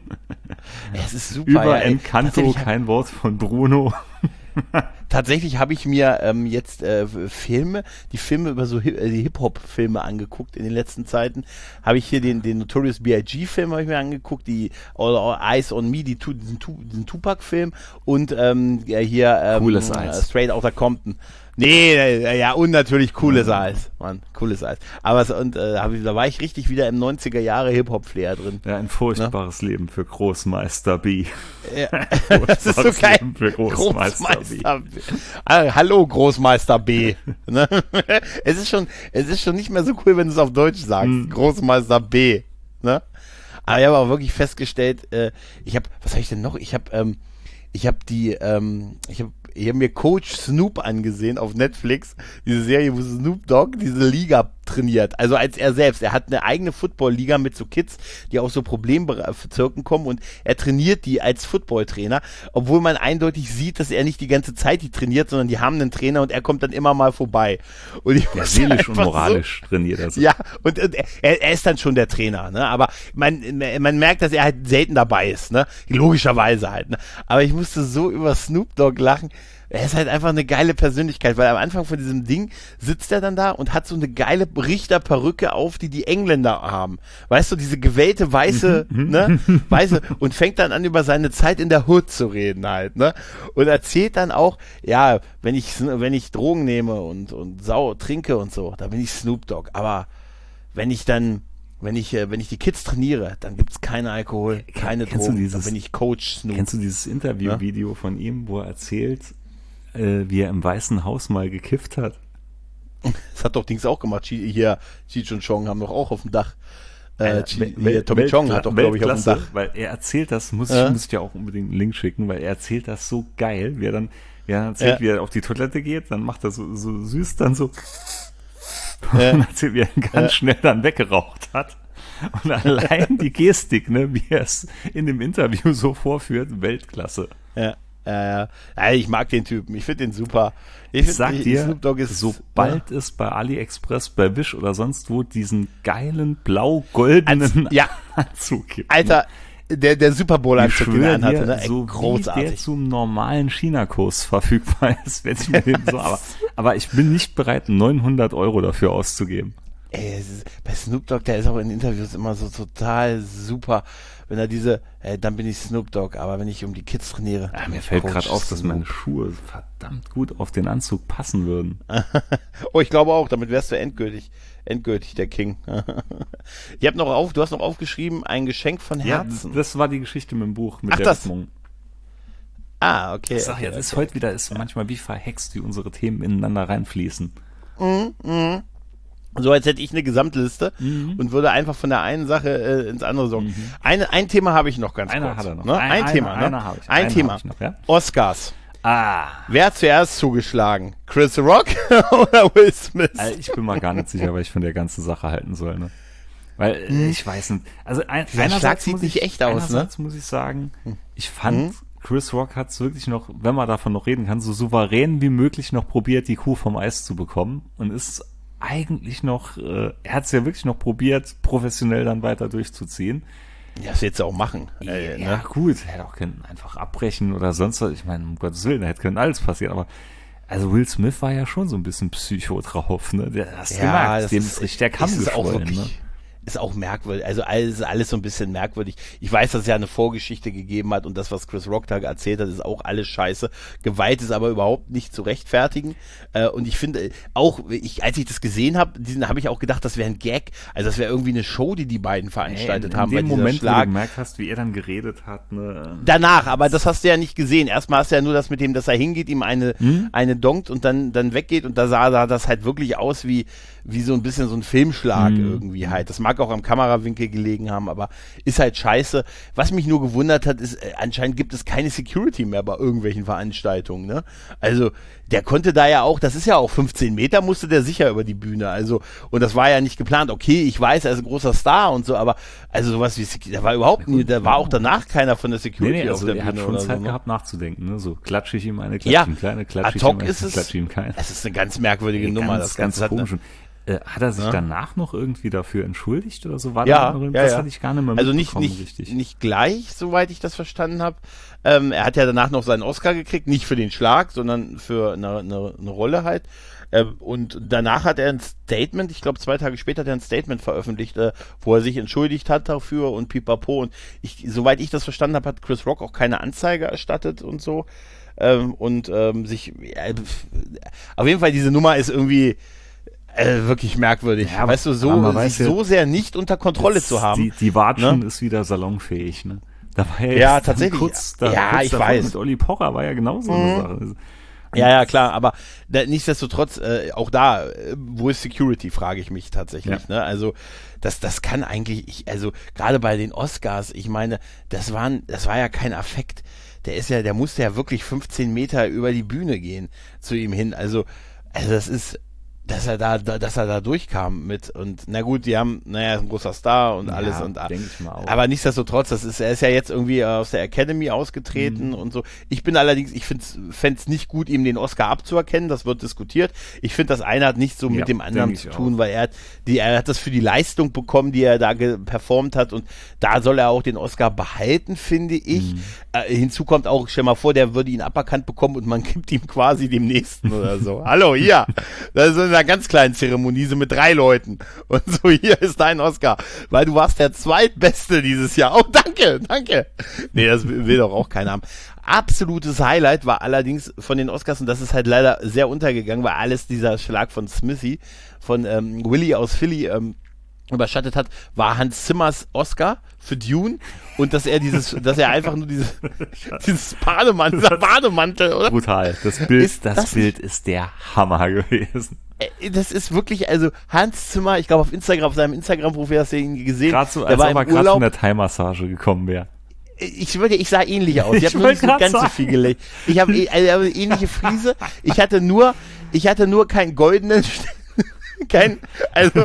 es ist super. Über ja, ey. Encanto, Tatsächlich- kein Wort von Bruno. Tatsächlich habe ich mir ähm, jetzt äh, Filme, die Filme über so Hi- äh, die Hip-Hop-Filme angeguckt in den letzten Zeiten. Habe ich hier den, den Notorious B I G-Film habe ich mir angeguckt, die All, All Eyes on Me, die, Tu- diesen, Tu- diesen Tupac-Film und ähm, ja, hier ähm, Cooles äh, Eis. Straight Outta Compton. Nee, äh, ja, und natürlich cooles Eis, Mann, cooles Eis. Aber es- und äh, hab ich, da war ich richtig wieder im neunziger Jahre Hip-Hop-Flair drin. Ja, ein furchtbares Leben für Großmeister B. Ja. Das ist so Furchtbares geil. Leben für Großmeister, B. Großmeister B. Ah, hallo Großmeister B. Ne? Es ist schon, es ist schon nicht mehr so cool, wenn du es auf Deutsch sagst. Hm. Großmeister B. Ne? Aber ich habe auch wirklich festgestellt, äh, ich habe, was habe ich denn noch? Ich habe, ähm, ich habe die, ähm, ich habe ich hab mir Coach Snoop angesehen auf Netflix, diese Serie, wo Snoop Dogg diese Liga trainiert, also als er selbst, er hat eine eigene Football-Liga mit so Kids, die aus so Problembezirken kommen und er trainiert die als Football-Trainer, obwohl man eindeutig sieht, dass er nicht die ganze Zeit die trainiert, sondern die haben einen Trainer und er kommt dann immer mal vorbei. Und ich Ja, muss seelisch und einfach moralisch trainiert er so, sich. ja, und, und er, er ist dann schon der Trainer, ne? Aber man, man merkt, dass er halt selten dabei ist, ne? Logischerweise halt, ne? Aber ich musste so über Snoop Dogg lachen. Er ist halt einfach eine geile Persönlichkeit, weil am Anfang von diesem Ding sitzt er dann da und hat so eine geile Richterperücke auf, die die Engländer haben. Weißt du, diese gewellte weiße, ne, weiße, und fängt dann an, über seine Zeit in der Hood zu reden halt, ne, und erzählt dann auch, ja, wenn ich, wenn ich Drogen nehme und, und sau trinke und so, da bin ich Snoop Dogg, aber wenn ich dann, wenn ich, äh, wenn ich die Kids trainiere, dann gibt's keinen Alkohol, keine Kennst du Drogen, dieses- dann bin ich Coach Snoop. Kennst du dieses Interview-Video von ihm, wo er erzählt, äh, wie er im Weißen Haus mal gekifft hat? Das hat doch Dings auch gemacht. Chi- Hier, Cheech und Chong haben doch auch auf dem Dach. Äh, Chi- Wel- hier, Tommy Weltkla- Chong hat doch, glaube ich, auf dem Weltklasse, Dach. weil er erzählt das, muss ich, Ja. muss ich dir auch unbedingt einen Link schicken, weil er erzählt das so geil, wie er dann, wie er erzählt, Ja. wie er auf die Toilette geht, dann macht er so, so süß dann so Ja. und erzählt, wie er ihn ganz Ja. schnell dann weggeraucht hat. Und allein die Gestik, ne, wie er es in dem Interview so vorführt, Weltklasse. Ja, ja, ja. Ja, ich mag den Typen. Ich finde den super. Ich find- sag dir, Snoop Dogg ist, sobald es bei AliExpress, bei Wish oder sonst wo diesen geilen blau-goldenen ja, Anzug gibt. Alter, der, der Super Bowl-Anzug, den er schwöre anhatte, dir, ne? Ey, so wie der großartig. zum normalen China-Kurs verfügbar ist, werde ich mir den so, aber, aber ich bin nicht bereit, neunhundert Euro dafür auszugeben. Ey, es ist, bei Snoop Dogg, der ist auch in Interviews immer so total super, wenn er diese, ey, dann bin ich Snoop Dogg, aber wenn ich um die Kids trainiere. Ja, bin mir ich fällt Coach gerade auf, dass Snoop. meine Schuhe verdammt gut auf den Anzug passen würden. Oh, ich glaube auch, damit wärst du endgültig, endgültig der King. Ich hab noch auf, du hast noch aufgeschrieben, ein Geschenk von Ja, Herzen. das war die Geschichte mit dem Buch, mit Ach, der das- Widmung. Ah, okay. Ich sag ja, okay, das ist okay. heute wieder, ist manchmal wie verhext, wie unsere Themen ineinander reinfließen. So als hätte ich eine Gesamtliste Mhm. und würde einfach von der einen Sache äh, ins andere so. Eine, ein Thema habe ich noch ganz Einer kurz. hat er noch. Ne? Ein, Ein- Thema, einer- ne? einer habe ich. Ein Einen Thema. habe ich noch, ja? Oscars. Ah. Wer hat zuerst zugeschlagen? Chris Rock oder Will Smith? Also ich bin mal gar nicht sicher, was ich von der ganzen Sache halten soll, ne? Weil äh, ich weiß nicht. Also ein, Dieser einerseits Schlag sieht muss nicht ich, echt aus, ne? einerseits muss ich sagen, ich fand, Chris Rock hat es wirklich noch, wenn man davon noch reden kann, so souverän wie möglich noch probiert, die Kuh vom Eis zu bekommen und ist eigentlich noch, äh, er hat es ja wirklich noch probiert, professionell dann weiter durchzuziehen. Ja, das willst du auch machen. Äh, Ja, ne? gut, er hätte auch können einfach abbrechen oder sonst was. Ich meine, um Gottes Willen, da hätte können alles passieren, aber also Will Smith war ja schon so ein bisschen Psycho drauf, ne? Der hast du gemerkt, das dem ist richtig der Kamm ist auch geschwollen, wirklich, ne? ist auch merkwürdig. Also alles, alles so ein bisschen merkwürdig. Ich weiß, dass es ja eine Vorgeschichte gegeben hat und das, was Chris Rock da erzählt hat, ist auch alles scheiße. Gewalt ist aber überhaupt nicht zu rechtfertigen. Äh, und ich finde auch, ich, als ich das gesehen habe, diesen habe ich auch gedacht, das wäre ein Gag. Also das wäre irgendwie eine Show, die die beiden veranstaltet in, in haben. dem bei dieser Moment, wo Schlag. du gemerkt hast, wie er dann geredet hat, ne? Danach, aber das hast du ja nicht gesehen. Erstmal hast du ja nur das mit dem, dass er hingeht, ihm eine, Hm? eine donkt und dann, dann weggeht und da sah, sah das halt wirklich aus wie, wie so ein bisschen so ein Filmschlag Hm. irgendwie halt. Das mag mag auch am Kamerawinkel gelegen haben, aber ist halt scheiße. Was mich nur gewundert hat, ist, äh, anscheinend gibt es keine Security mehr bei irgendwelchen Veranstaltungen, ne? Also, der konnte da ja auch, das ist ja auch fünfzehn Meter, musste der sicher über die Bühne, also, und das war ja nicht geplant. Okay, ich weiß, er ist ein großer Star und so, aber, also sowas wie, da war überhaupt nie, da war auch danach keiner von der Security nee, nee, also auf der er Bühne. Er hat schon Zeit so, gehabt nachzudenken, ne? So, klatsche ich ihm eine, klatsche ja, ihm keine, klatsche ich ihm eine, klatsche ich ihm keine. Es ist eine ganz merkwürdige nee, Nummer, ganz, das Ganze ganz hat komisch. Äh, hat er sich ja. danach noch irgendwie dafür entschuldigt oder so? War ja, da noch ja, das ja. hatte ich gar nicht mehr also nicht, mitbekommen, nicht, richtig. nicht gleich, soweit ich das verstanden habe. Ähm, er hat ja danach noch seinen Oscar gekriegt, nicht für den Schlag, sondern für eine, eine, eine Rolle halt. Äh, und danach hat er ein Statement, ich glaube zwei Tage später hat er ein Statement veröffentlicht, äh, wo er sich entschuldigt hat dafür und pipapo. Und ich, soweit ich das verstanden habe, hat Chris Rock auch keine Anzeige erstattet und so. Ähm, und ähm, sich, äh, auf jeden Fall diese Nummer ist irgendwie Äh, wirklich merkwürdig. Ja, weißt du, so, weiß sich ja, so sehr nicht unter Kontrolle zu haben. Die, die Watschen ne? ist wieder salonfähig, ne? Da war ja, ja jetzt tatsächlich. Kurz, da, ja, kurz ich weiß. Mit Olli Pocher war ja genauso mhm. eine Sache. Ja, ja, klar, aber da, nichtsdestotrotz, äh, auch da, äh, wo ist Security, frage ich mich tatsächlich, ja. ne? Also, das, das kann eigentlich, ich, also, gerade bei den Oscars, ich meine, das waren, das war ja kein Affekt. Der ist ja, der musste ja wirklich fünfzehn Meter über die Bühne gehen zu ihm hin. Also, also das ist, dass er da, da, dass er da durchkam mit und na gut, die haben, naja, ein großer Star und alles ja, und denke ich mal auch. Aber nichtsdestotrotz, das ist, er ist ja jetzt irgendwie aus der Academy ausgetreten mhm. und so. Ich bin allerdings, ich fände es nicht gut, ihm den Oscar abzuerkennen, das wird diskutiert. Ich finde, das eine hat nichts so ja, mit dem anderen zu tun, auch. weil er hat, die, er hat das für die Leistung bekommen, die er da performt hat und da soll er auch den Oscar behalten, finde ich. Mhm. Äh, hinzu kommt auch, stell mal vor, der würde ihn aberkannt bekommen und man gibt ihm quasi dem nächsten oder so. Hallo, hier. Das ist in einer ganz kleinen Zeremonie, so mit drei Leuten. Und so, hier ist dein Oscar. Weil du warst der Zweitbeste dieses Jahr. Oh, danke, danke. Nee, das will doch auch keiner haben. Absolutes Highlight war allerdings von den Oscars, und das ist halt leider sehr untergegangen, weil alles dieser Schlag von Smithy, von ähm, Willy aus Philly, ähm, überschattet hat, war Hans Zimmers Oscar für Dune und dass er dieses, dass er einfach nur dieses, dieses Bademantel, dieser Bademantel, oder? Brutal. Das Bild, ist das, das Bild ist der Hammer gewesen. Das ist wirklich, also Hans Zimmer, ich glaube auf Instagram, auf seinem Instagram-Profil hast du ihn gesehen. Gerade so, als ob er gerade von der Thai-Massage gekommen wäre. Ich würde, ich sah ähnlich aus. Ich, ich habe nur nicht so ganz sagen. so viel gelegt. Ich habe also eine ähnliche Frise. Ich hatte nur, ich hatte nur keinen goldenen, kein, also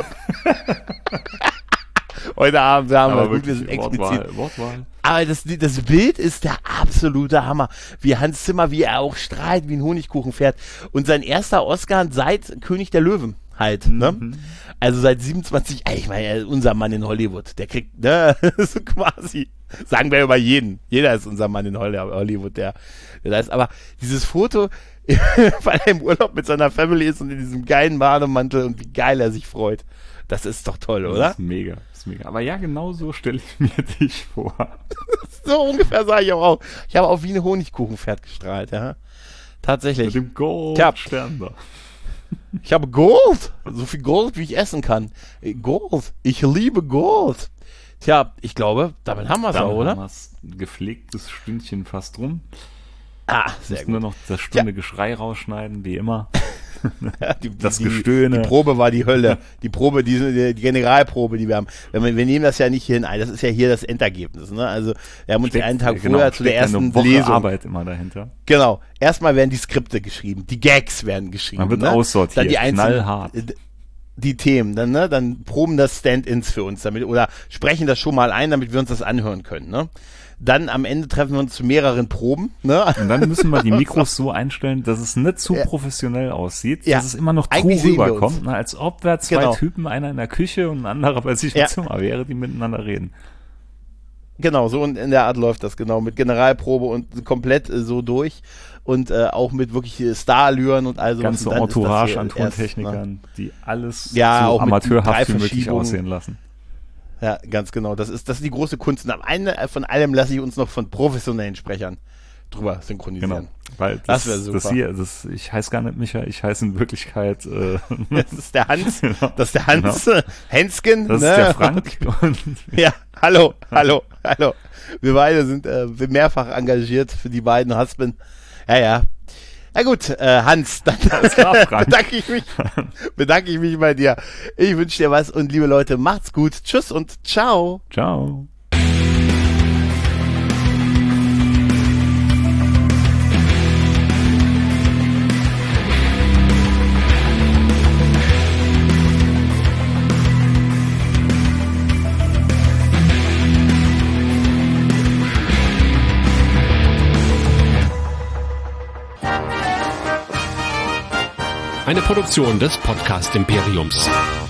heute Abend haben wir gut, wir sind explizit. Wortwahl, Wortwahl. Aber das, das Bild ist der absolute Hammer. Wie Hans Zimmer, wie er auch strahlt, wie ein Honigkuchen fährt. Und sein erster Oscar seit König der Löwen halt, mhm. ne? Also seit siebenundzwanzig, ich meine, unser Mann in Hollywood, der kriegt, ne, so quasi, sagen wir über jeden. Jeder ist unser Mann in Hollywood, der, der da ist. Aber dieses Foto, weil er im Urlaub mit seiner Family ist und in diesem geilen Bademantel und wie geil er sich freut. Das ist doch toll, oder? Das ist mega, das ist mega. Aber ja, genau so stelle ich mir dich vor. So ungefähr sah ich auch aus. Ich habe auch wie ein Honigkuchenpferd gestrahlt, ja. Tatsächlich. Mit dem Goldstern da. Ich habe Gold. So viel Gold, wie ich essen kann. Gold. Ich liebe Gold. Tja, ich glaube, damit haben wir es auch, oder? Haben wir's. Gepflegtes Stündchen fast rum. Ah, sehr gut. Nur noch das Stunde ja. Geschrei rausschneiden, wie immer. Ja, die, die, das Gestöhne. Die Probe war die Hölle. Die Probe, die, die Generalprobe, die wir haben. Wir, wir nehmen das ja nicht hier hinein. Das ist ja hier das Endergebnis. Ne? Also wir haben uns steckt, einen Tag genau, vorher zu der ersten eine Woche Lesung. Arbeit immer dahinter. Genau. Erstmal werden die Skripte geschrieben. Die Gags werden geschrieben. Man wird ne? aussortiert. Dann die einzelnen, knallhart. Die Themen, dann, ne? Dann proben das Stand-ins für uns damit oder sprechen das schon mal ein, damit wir uns das anhören können. Ne? Dann am Ende treffen wir uns zu mehreren Proben. Ne? Und dann müssen wir die Mikros so einstellen, dass es nicht zu ja. professionell aussieht, ja. dass es immer noch true rüberkommt, ne? Als ob wir zwei genau. Typen, einer in der Küche und ein anderer bei sich im ja. Zimmer wäre, die miteinander reden. Genau, so in der Art läuft das, genau, mit Generalprobe und komplett äh, so durch und äh, auch mit wirklich äh, Starallüren und all sowas. Ganze Entourage an Tontechnikern, ne? Die alles ja, so auch amateurhaft wie möglich aussehen lassen. Ja, ganz genau. Das ist, das ist die große Kunst. Und am Ende von allem lasse ich uns noch von professionellen Sprechern drüber synchronisieren. Genau, weil das, das wäre super. Das hier, das, ich heiße gar nicht Micha, ich heiße in Wirklichkeit äh, das ist der Hans, genau. das ist der Hans genau. Hensken. Das ne? ist der Frank. Und ja, hallo, hallo, hallo. Wir beide sind äh, mehrfach engagiert für die beiden Husband. Ja, ja. Na gut, äh, Hans, dann bedanke ich mich, bedanke ich mich bei dir. Ich wünsche dir was und liebe Leute, macht's gut. Tschüss und ciao. Ciao. Eine Produktion des Podcast Imperiums.